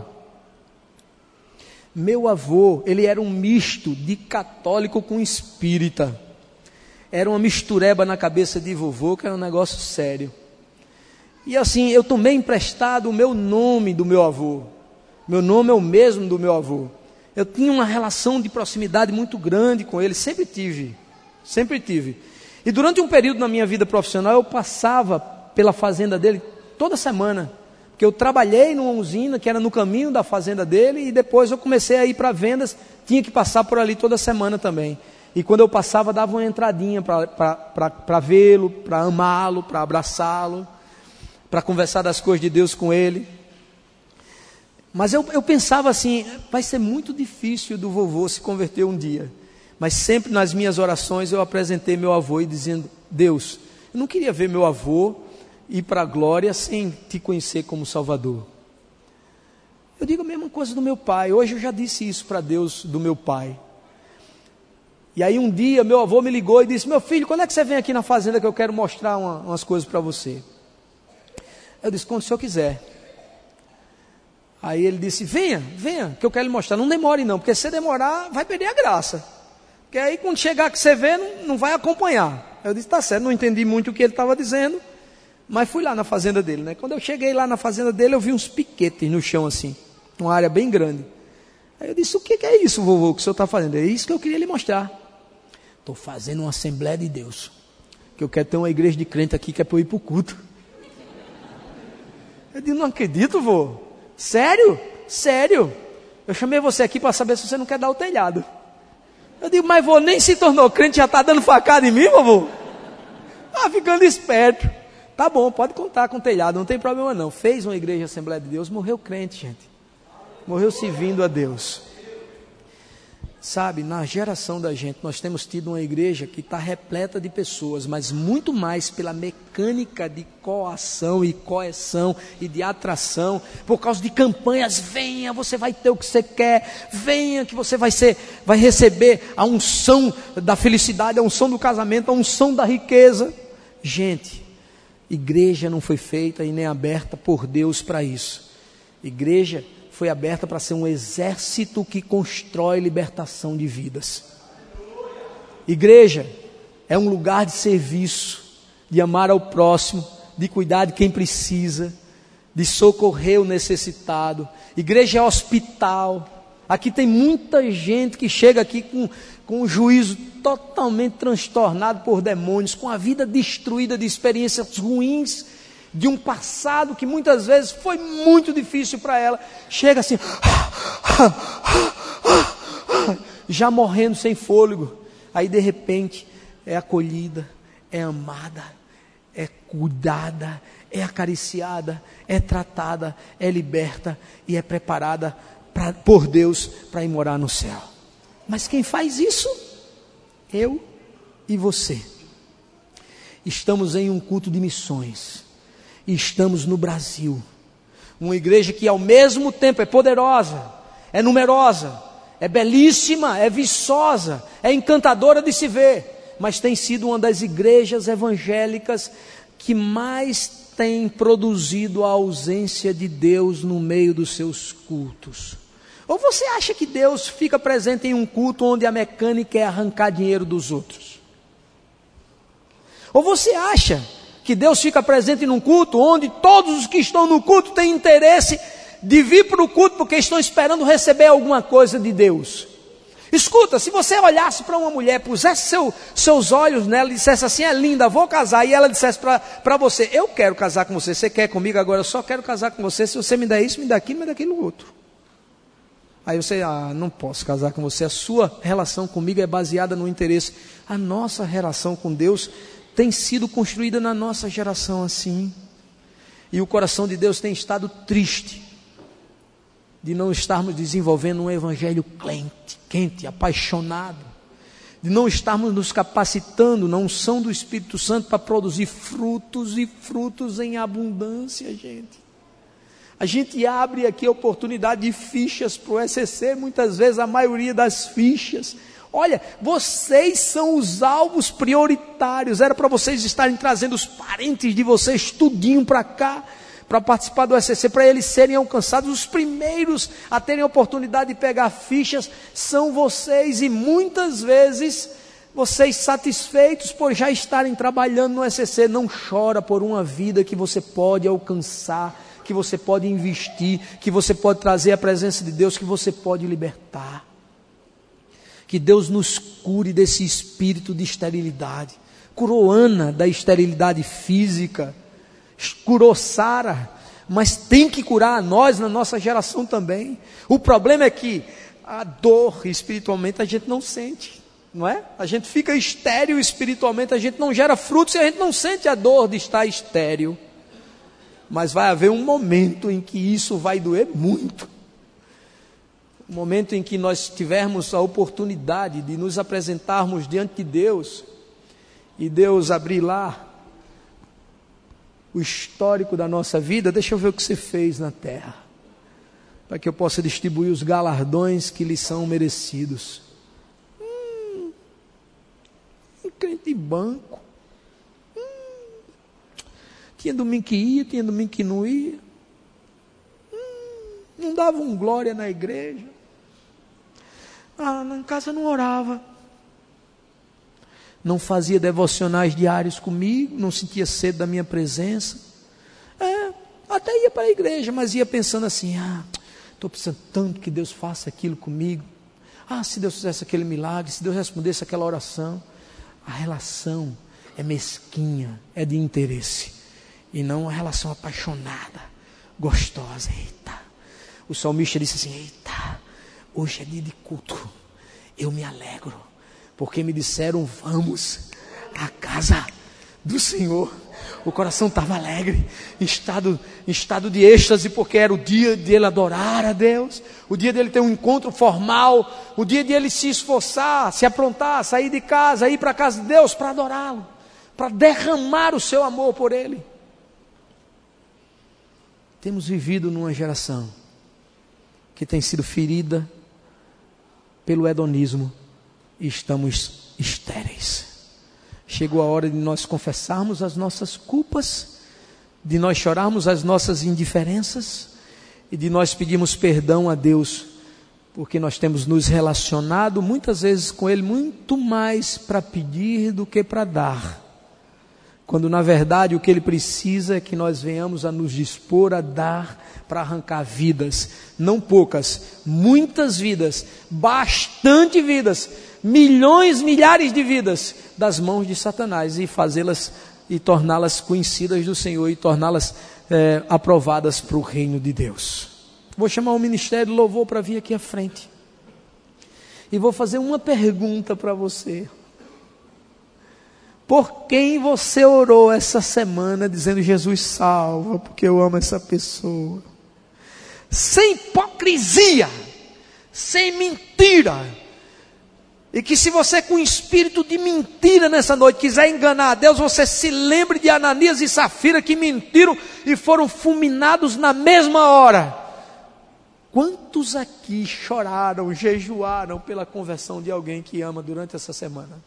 Meu avô, ele era um misto de católico com espírita. Era uma mistureba na cabeça de vovô, que era um negócio sério. E assim, eu tomei emprestado o meu nome do meu avô. Meu nome é o mesmo do meu avô. Eu tinha uma relação de proximidade muito grande com ele, sempre tive, sempre tive. E durante um período na minha vida profissional, eu passava pela fazenda dele toda semana, Porque eu trabalhei numa usina que era no caminho da fazenda dele, e depois eu comecei a ir para vendas, tinha que passar por ali toda semana também. E quando eu passava, dava uma entradinha para vê-lo, para amá-lo, para abraçá-lo, para conversar das coisas de Deus com ele. Mas eu, eu pensava assim, vai ser muito difícil do vovô se converter um dia. Mas sempre nas minhas orações eu apresentei meu avô e dizendo, Deus, eu não queria ver meu avô ir para a glória sem te conhecer como Salvador. Eu digo a mesma coisa do meu pai. Hoje eu já disse isso para Deus do meu pai. E aí um dia meu avô me ligou e disse, meu filho, quando é que você vem aqui na fazenda que eu quero mostrar uma, umas coisas para você? Eu disse, quando o senhor quiser. Aí ele disse, venha, venha, que eu quero lhe mostrar. Não demore não, porque se você demorar, vai perder a graça. Porque aí quando chegar que você vê, não, não vai acompanhar. Eu disse, tá certo, não entendi muito o que ele estava dizendo, mas fui lá na fazenda dele, né? Quando eu cheguei lá na fazenda dele, eu vi uns piquetes no chão assim, uma área bem grande. Aí eu disse, o que, que é isso, vovô, que o senhor está fazendo? É isso que eu queria lhe mostrar. Estou fazendo uma Assembleia de Deus, que eu quero ter uma igreja de crente aqui, que é para eu ir para o culto. Eu disse, não acredito, vô. Sério? Sério? Eu chamei você aqui para saber se você não quer dar o telhado. Eu digo, mas vô, nem se tornou crente, já está dando facada em mim, vovô? Ah, ficando esperto. Tá bom, pode contar com o telhado, não tem problema não. Fez uma igreja Assembleia de Deus, morreu crente, gente. Morreu servindo a Deus. Sabe, na geração da gente, nós temos tido uma igreja que está repleta de pessoas, mas muito mais pela mecânica de coação e coerção e de atração, por causa de campanhas, venha, você vai ter o que você quer, venha que você vai, ser, vai receber a unção da felicidade, a unção do casamento, a unção da riqueza. Gente, igreja não foi feita e nem aberta por Deus para isso. Igreja foi aberta para ser um exército que constrói libertação de vidas. Igreja é um lugar de serviço, de amar ao próximo, de cuidar de quem precisa, de socorrer o necessitado. Igreja é hospital. Aqui tem muita gente que chega aqui com, com o juízo totalmente transtornado por demônios, com a vida destruída de experiências ruins, de um passado que muitas vezes foi muito difícil para ela. Chega assim, já morrendo sem fôlego. Aí de repente é acolhida, é amada, é cuidada, é acariciada, é tratada, é liberta e é preparada pra, por Deus para ir morar no céu. Mas quem faz isso? Eu e você. Estamos em um culto de missões. E estamos no Brasil, uma igreja que ao mesmo tempo é poderosa, é numerosa, é belíssima, é viçosa, é encantadora de se ver, mas tem sido uma das igrejas evangélicas que mais tem produzido a ausência de Deus no meio dos seus cultos. Ou você acha que Deus fica presente em um culto onde a mecânica é arrancar dinheiro dos outros? Ou você acha que Deus fica presente num culto onde todos os que estão no culto têm interesse de vir para o culto porque estão esperando receber alguma coisa de Deus? Escuta, se você olhasse para uma mulher, pusesse seu, seus olhos nela e dissesse assim, é linda, vou casar, e ela dissesse para você, eu quero casar com você, você quer comigo agora, eu só quero casar com você, se você me der isso, me dá aquilo, me dá aquilo outro. Aí você, ah, não posso casar com você, a sua relação comigo é baseada no interesse. A nossa relação com Deus tem sido construída na nossa geração assim. E o coração de Deus tem estado triste de não estarmos desenvolvendo um evangelho quente, quente, apaixonado, de não estarmos nos capacitando na unção do Espírito Santo para produzir frutos e frutos em abundância, gente. A gente abre aqui a oportunidade de fichas para o S C C, muitas vezes a maioria das fichas. Olha, vocês são os alvos prioritários, era para vocês estarem trazendo os parentes de vocês tudinho para cá, para participar do S C C, para eles serem alcançados. Os primeiros a terem a oportunidade de pegar fichas são vocês, e muitas vezes vocês satisfeitos por já estarem trabalhando no S C C, não chora por uma vida que você pode alcançar, que você pode investir, que você pode trazer a presença de Deus, que você pode libertar. Que Deus nos cure desse espírito de esterilidade. Curou Ana da esterilidade física, curou Sara, mas tem que curar a nós, na nossa geração também. O problema é que a dor espiritualmente a gente não sente, não é? A gente fica estéril espiritualmente, a gente não gera frutos e a gente não sente a dor de estar estéril. Mas vai haver um momento em que isso vai doer muito. Um momento em que nós tivermos a oportunidade de nos apresentarmos diante de Deus e Deus abrir lá o histórico da nossa vida. Deixa eu ver o que você fez na terra, para que eu possa distribuir os galardões que lhe são merecidos. Hum, um crente de banco. Hum, tinha domingo que ia, tinha domingo que não ia. Hum, não dava um glória na igreja. Ah, em casa não orava. Não fazia devocionais diários comigo, não sentia sede da minha presença. É, até ia para a igreja, mas ia pensando assim, ah, estou precisando tanto que Deus faça aquilo comigo. Ah, se Deus fizesse aquele milagre, se Deus respondesse aquela oração. A relação é mesquinha, é de interesse, e não uma relação apaixonada, gostosa. Eita, o salmista disse assim, eita, hoje é dia de culto, eu me alegro, porque me disseram, vamos à casa do Senhor. O coração estava alegre, em estado, em estado de êxtase, porque era o dia dele adorar a Deus, o dia dele ter um encontro formal, o dia dele se esforçar, se aprontar, sair de casa, ir para a casa de Deus para adorá-lo, para derramar o seu amor por Ele. Temos vivido numa geração que tem sido ferida pelo hedonismo e estamos estéreis. Chegou a hora de nós confessarmos as nossas culpas, de nós chorarmos as nossas indiferenças e de nós pedirmos perdão a Deus, porque nós temos nos relacionado muitas vezes com Ele muito mais para pedir do que para dar, quando na verdade o que Ele precisa é que nós venhamos a nos dispor a dar para arrancar vidas, não poucas, muitas vidas, bastante vidas, milhões, milhares de vidas das mãos de Satanás, e fazê-las e torná-las conhecidas do Senhor e torná-las é, aprovadas para o reino de Deus. Vou chamar o ministério do louvor para vir aqui à frente e vou fazer uma pergunta para você. Por quem você orou essa semana dizendo, Jesus salva, porque eu amo essa pessoa? Sem hipocrisia, sem mentira. E que se você com espírito de mentira nessa noite quiser enganar a Deus, você se lembre de Ananias e Safira, que mentiram e foram fulminados na mesma hora. Quantos aqui choraram, jejuaram pela conversão de alguém que ama durante essa semana?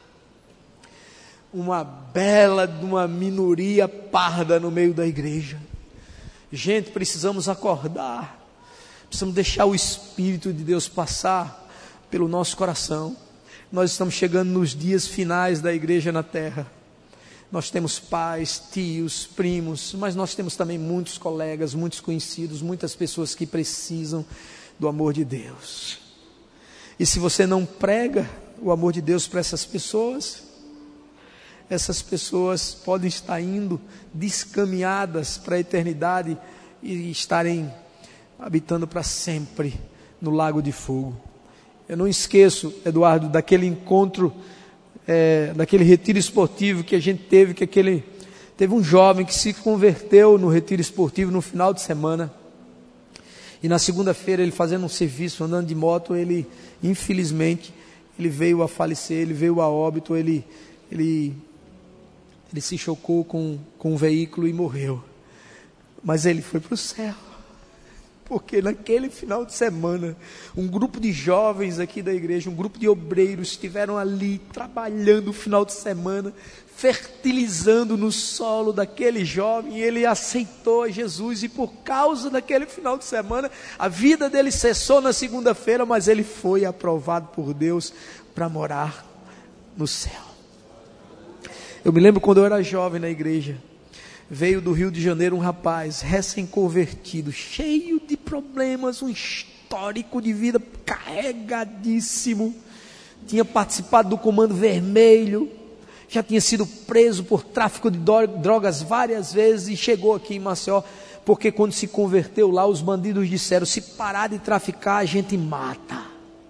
Uma bela de uma minoria parda no meio da igreja. Gente, precisamos acordar, precisamos deixar o Espírito de Deus passar pelo nosso coração. Nós estamos chegando nos dias finais da igreja na terra. Nós temos pais, tios, primos, mas nós temos também muitos colegas, muitos conhecidos, muitas pessoas que precisam do amor de Deus. E se você não prega o amor de Deus para essas pessoas, essas pessoas podem estar indo descaminhadas para a eternidade e estarem habitando para sempre no lago de fogo. Eu não esqueço, Eduardo, daquele encontro, é, daquele retiro esportivo que a gente teve, que aquele, teve um jovem que se converteu no retiro esportivo no final de semana, e na segunda-feira ele fazendo um serviço, andando de moto, ele, infelizmente, ele veio a falecer, ele veio a óbito, ele, ele, ele se chocou com, com um veículo e morreu, mas ele foi para o céu. Porque naquele final de semana, um grupo de jovens aqui da igreja, um grupo de obreiros estiveram ali trabalhando o final de semana, fertilizando no solo daquele jovem, e ele aceitou a Jesus, e por causa daquele final de semana, a vida dele cessou na segunda-feira, mas ele foi aprovado por Deus para morar no céu. Eu me lembro quando eu era jovem na igreja, veio do Rio de Janeiro um rapaz recém-convertido, cheio de problemas, um histórico de vida carregadíssimo, tinha participado do Comando Vermelho, já tinha sido preso por tráfico de drogas várias vezes e chegou aqui em Maceió Porque quando se converteu lá, os bandidos disseram: se parar de traficar, a gente mata.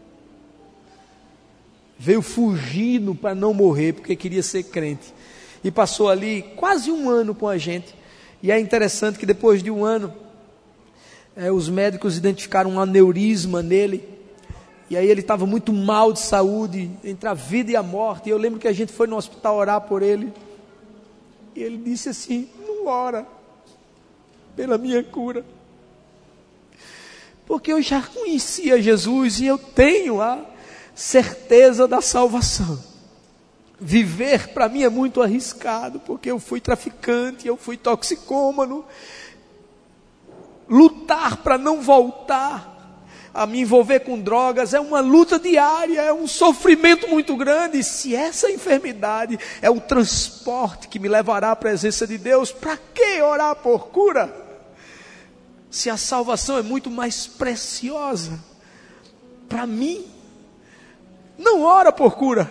Veio fugindo para não morrer, porque queria ser crente. E passou ali quase um ano com a gente. E é interessante que depois de um ano, é, os médicos identificaram um aneurisma nele. E aí ele estava muito mal de saúde, entre a vida e a morte. E eu lembro que a gente foi no hospital orar por ele. E ele disse assim: não ora pela minha cura, porque eu já conhecia Jesus e eu tenho a certeza da salvação. Viver para mim é muito arriscado, porque eu fui traficante, eu fui toxicômano. Lutar para não voltar a me envolver com drogas é uma luta diária, é um sofrimento muito grande. Se essa enfermidade é o transporte que me levará à presença de Deus, para que orar por cura? Se a salvação é muito mais preciosa para mim, não ora por cura.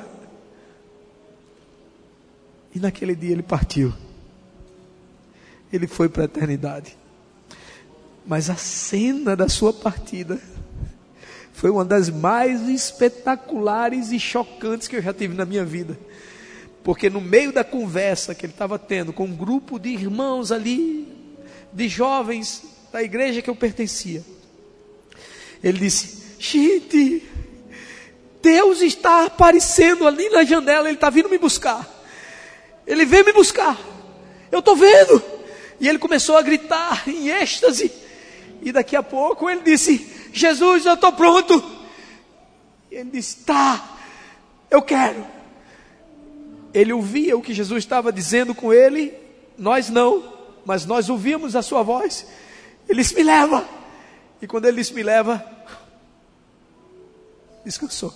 E naquele dia ele partiu. Ele foi para a eternidade. Mas a cena da sua partida foi uma das mais espetaculares e chocantes que eu já tive na minha vida. Porque no meio da conversa que ele estava tendo com um grupo de irmãos ali, de jovens da igreja que eu pertencia, ele disse: gente, Deus está aparecendo ali na janela, Ele está vindo me buscar. Ele veio me buscar, eu estou vendo. E ele começou a gritar em êxtase. E daqui a pouco ele disse: Jesus, eu estou pronto. E ele disse: tá, eu quero. Ele ouvia o que Jesus estava dizendo com ele, nós não, mas nós ouvíamos a sua voz. Ele disse: me leva. E quando ele disse me leva, descansou.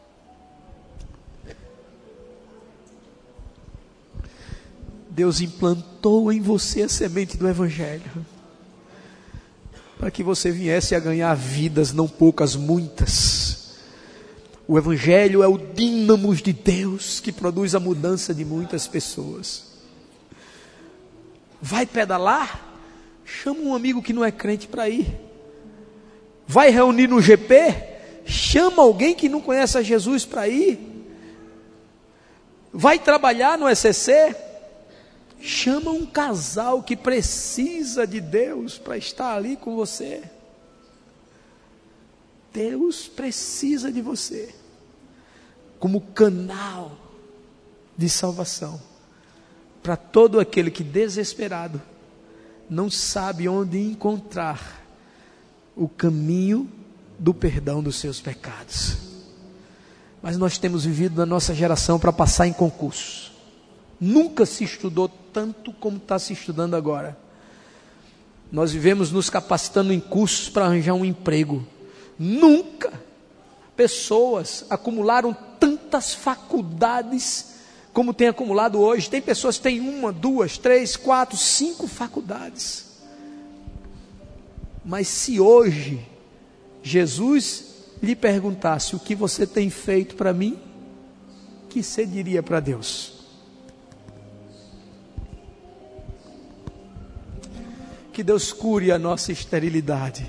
Deus implantou em você a semente do Evangelho, para que você viesse a ganhar vidas, não poucas, muitas. O Evangelho é o dínamo de Deus que produz a mudança de muitas pessoas. Vai pedalar? Chama um amigo que não é crente para ir. Vai reunir no G P? Chama alguém que não conhece a Jesus para ir. Vai trabalhar no E C C? Chama um casal que precisa de Deus para estar ali com você. Deus precisa de você como canal de salvação para todo aquele que desesperado não sabe onde encontrar o caminho do perdão dos seus pecados. Mas nós temos vivido na nossa geração para passar em concurso. Nunca se estudou tanto como está se estudando agora. Nós vivemos nos capacitando em cursos para arranjar um emprego. Nunca pessoas acumularam tantas faculdades como tem acumulado hoje. Tem pessoas que têm uma, duas, três, quatro, cinco faculdades. Mas se hoje Jesus lhe perguntasse: o que você tem feito para mim? O que você diria para Deus? Que Deus cure a nossa esterilidade,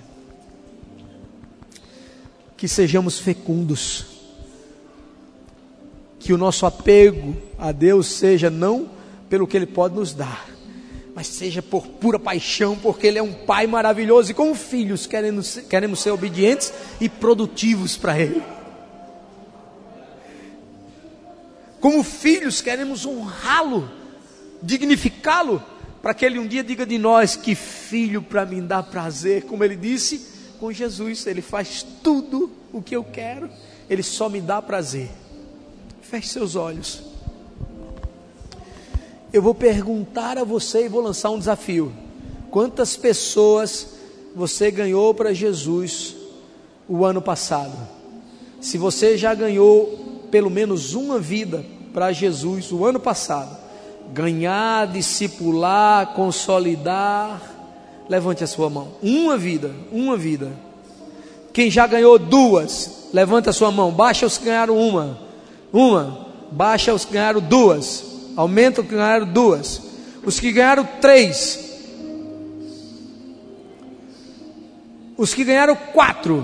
que sejamos fecundos, que o nosso apego a Deus seja não pelo que Ele pode nos dar, mas seja por pura paixão, porque Ele é um Pai maravilhoso, e como filhos queremos, queremos ser obedientes e produtivos para Ele. Como filhos queremos honrá-lo, dignificá-lo, para que Ele um dia diga de nós: que filho para mim dá prazer. Como Ele disse com Jesus: Ele faz tudo o que eu quero, Ele só me dá prazer. Feche seus olhos. Eu vou perguntar a você e vou lançar um desafio: quantas pessoas você ganhou para Jesus o ano passado? Se você já ganhou pelo menos uma vida para Jesus o ano passado, ganhar, discipular, consolidar, levante a sua mão. Uma vida, uma vida. Quem já ganhou duas, levanta a sua mão. Baixa os que ganharam uma, uma. Baixa os que ganharam duas, aumenta os que ganharam duas. Os que ganharam três, Os que ganharam quatro.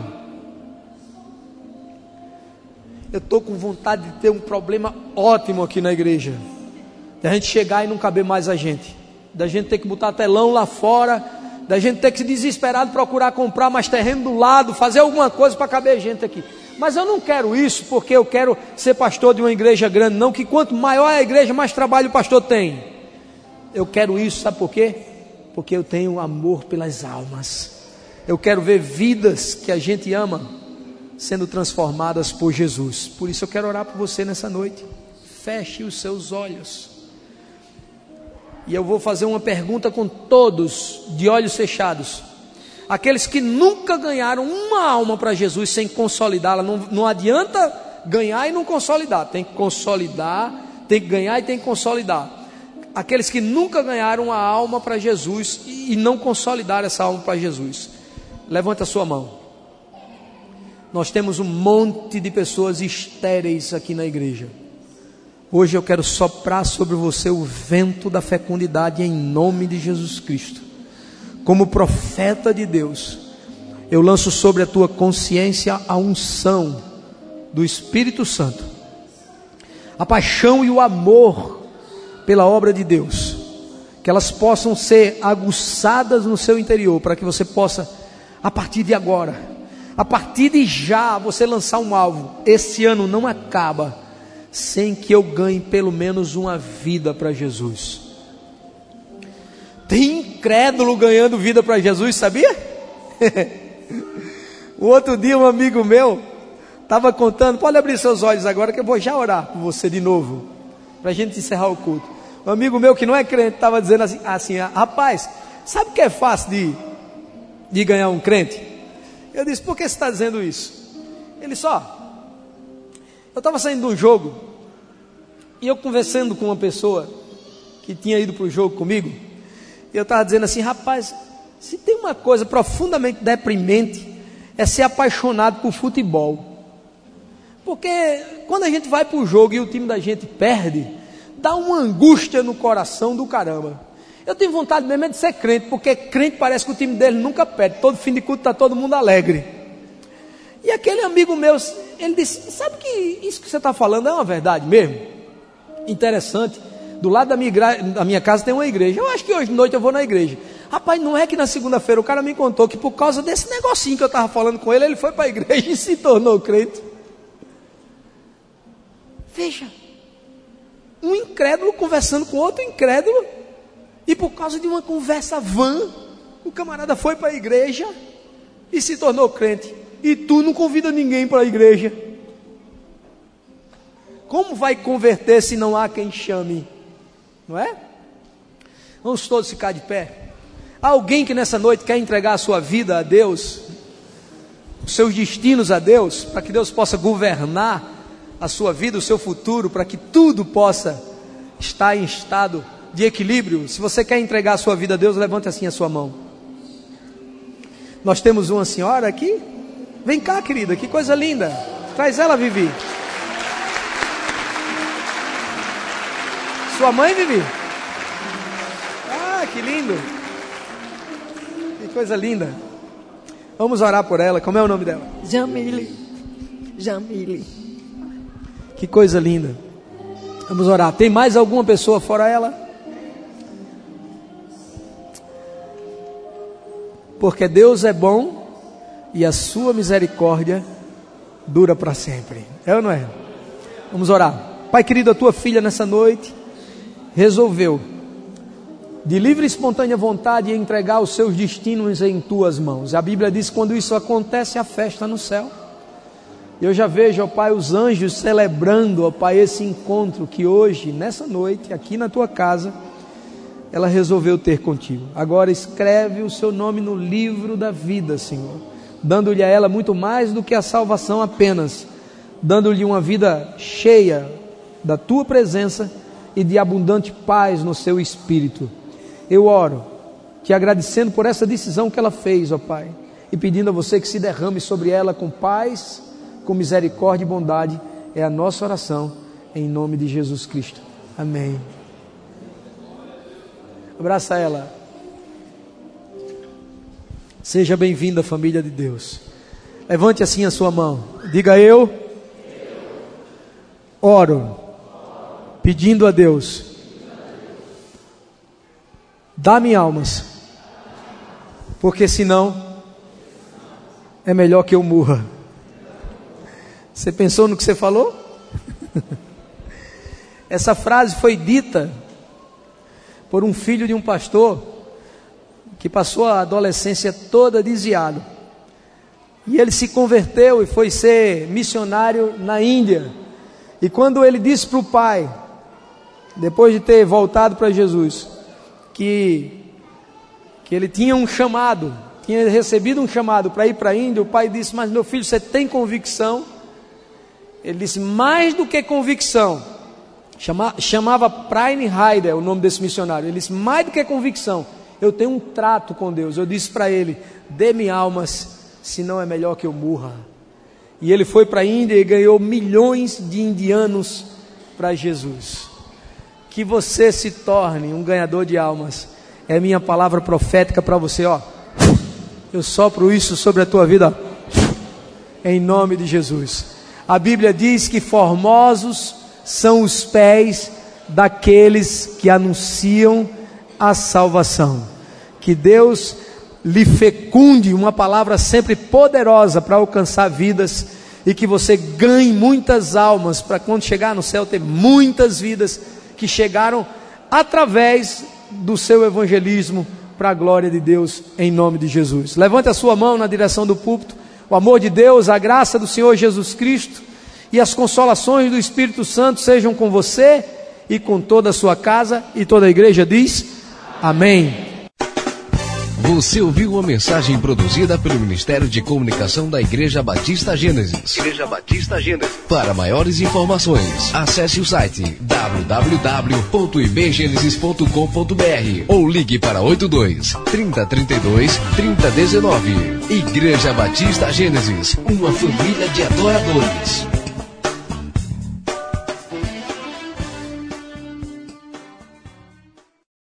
Eu estou com vontade de ter um problema ótimo aqui na igreja. Da gente chegar e não caber mais a gente. Da gente ter que botar telão lá fora. Da gente ter que se desesperado procurar comprar mais terreno do lado. Fazer alguma coisa para caber gente aqui. Mas eu não quero isso porque eu quero ser pastor de uma igreja grande. Não, que quanto maior é a igreja, mais trabalho o pastor tem. Eu quero isso, sabe por quê? Porque eu tenho amor pelas almas. Eu quero ver vidas que a gente ama sendo transformadas por Jesus. Por isso eu quero orar por você nessa noite. Feche os seus olhos. E eu vou fazer uma pergunta com todos de olhos fechados. Aqueles que nunca ganharam uma alma para Jesus sem consolidá-la. Não, não adianta ganhar e não consolidar. Tem que consolidar, tem que ganhar e tem que consolidar. Aqueles que nunca ganharam uma alma para Jesus e, e não consolidaram essa alma para Jesus. Levanta a sua mão. Nós temos um monte de pessoas estéreis aqui na igreja. Hoje eu quero soprar sobre você o vento da fecundidade em nome de Jesus Cristo. Como profeta de Deus, eu lanço sobre a tua consciência a unção do Espírito Santo, a paixão e o amor pela obra de Deus, que elas possam ser aguçadas no seu interior, para que você possa, a partir de agora, a partir de já, você lançar um alvo. Esse ano não acaba sem que eu ganhe pelo menos uma vida para Jesus. Tem incrédulo ganhando vida para Jesus, sabia? O outro dia um amigo meu estava contando, pode abrir seus olhos agora que eu vou já orar por você de novo, para a gente encerrar o culto. Um amigo meu que não é crente estava dizendo assim, assim, rapaz, sabe o que é fácil de, de ganhar um crente? Eu disse, por que você está dizendo isso? Ele só, eu estava saindo de um jogo, e eu conversando com uma pessoa que tinha ido para o jogo comigo, e eu estava dizendo assim, rapaz, se tem uma coisa profundamente deprimente, é ser apaixonado por futebol. Porque quando a gente vai para o jogo e o time da gente perde, dá uma angústia no coração do caramba. Eu tenho vontade mesmo de ser crente, porque crente parece que o time dele nunca perde. Todo fim de culto está todo mundo alegre. E aquele amigo meu, ele disse, sabe que isso que você está falando é uma verdade mesmo? Interessante. Do lado da minha, da minha casa tem uma igreja. Eu acho que hoje de noite eu vou na igreja. Rapaz, não é que na segunda-feira o cara me contou que por causa desse negocinho que eu estava falando com ele, ele foi para a igreja e se tornou crente. Veja, um incrédulo conversando com outro incrédulo, e por causa de uma conversa vã, o camarada foi para a igreja e se tornou crente. E tu não convida ninguém para a igreja. Como vai converter se não há quem chame? Não é? Vamos todos ficar de pé. Há alguém que nessa noite quer entregar a sua vida a Deus, os seus destinos a Deus, para que Deus possa governar a sua vida, o seu futuro, para que tudo possa estar em estado de equilíbrio? Se você quer entregar a sua vida a Deus, levante assim a sua mão. Nós temos uma senhora aqui. Vem cá, querida, que coisa linda. Traz ela, Vivi. Sua mãe, Vivi? Ah, que lindo. Que coisa linda. Vamos orar por ela. Como é o nome dela? Jamile. Jamile. Que coisa linda. Vamos orar. Tem mais alguma pessoa fora ela? Porque Deus é bom e a sua misericórdia dura para sempre. É ou não é? Vamos orar. Pai querido, a tua filha nessa noite resolveu, de livre e espontânea vontade, entregar os seus destinos em tuas mãos. A Bíblia diz que quando isso acontece, há festa no céu. Eu já vejo, ó Pai, os anjos celebrando, ó Pai, esse encontro que hoje, nessa noite, aqui na tua casa, ela resolveu ter contigo. Agora escreve o seu nome no livro da vida, Senhor, dando-lhe a ela muito mais do que a salvação apenas, dando-lhe uma vida cheia da tua presença e de abundante paz no seu espírito. Eu oro, te agradecendo por essa decisão que ela fez, ó Pai, e pedindo a você que se derrame sobre ela com paz, com misericórdia e bondade. É a nossa oração, em nome de Jesus Cristo. Amém. Abraça ela. Seja bem-vindo à família de Deus. Levante assim a sua mão. Diga: eu oro, pedindo a Deus, dá-me almas, porque senão é melhor que eu morra. Você pensou no que você falou? Essa frase foi dita por um filho de um pastor que passou a adolescência toda desviado. E ele se converteu e foi ser missionário na Índia. E quando ele disse para o pai, depois de ter voltado para Jesus, que, que ele tinha um chamado, tinha recebido um chamado para ir para a Índia, o pai disse: mas meu filho, você tem convicção? Ele disse: mais do que convicção. Chama, chamava Praine Heider, o nome desse missionário. Ele disse: mais do que convicção, eu tenho um trato com Deus. Eu disse para ele: dê-me almas, senão é melhor que eu morra. E ele foi para a Índia e ganhou milhões de indianos para Jesus. Que você se torne um ganhador de almas. É minha palavra profética para você, ó. Eu sopro isso sobre a tua vida, ó, em nome de Jesus. A Bíblia diz que formosos são os pés daqueles que anunciam a salvação. Que Deus lhe fecunde uma palavra sempre poderosa para alcançar vidas, e que você ganhe muitas almas, para quando chegar no céu ter muitas vidas que chegaram através do seu evangelismo para a glória de Deus, em nome de Jesus. Levante a sua mão na direção do púlpito. O amor de Deus, a graça do Senhor Jesus Cristo e as consolações do Espírito Santo sejam com você e com toda a sua casa, e toda a igreja diz amém. Você ouviu uma mensagem produzida pelo Ministério de Comunicação da Igreja Batista Gênesis. Igreja Batista Gênesis. Para maiores informações, acesse o site w w w ponto i b genesis ponto com ponto b r ou ligue para oito dois, trinta, trinta e dois, trinta, dezenove. Igreja Batista Gênesis, uma família de adoradores.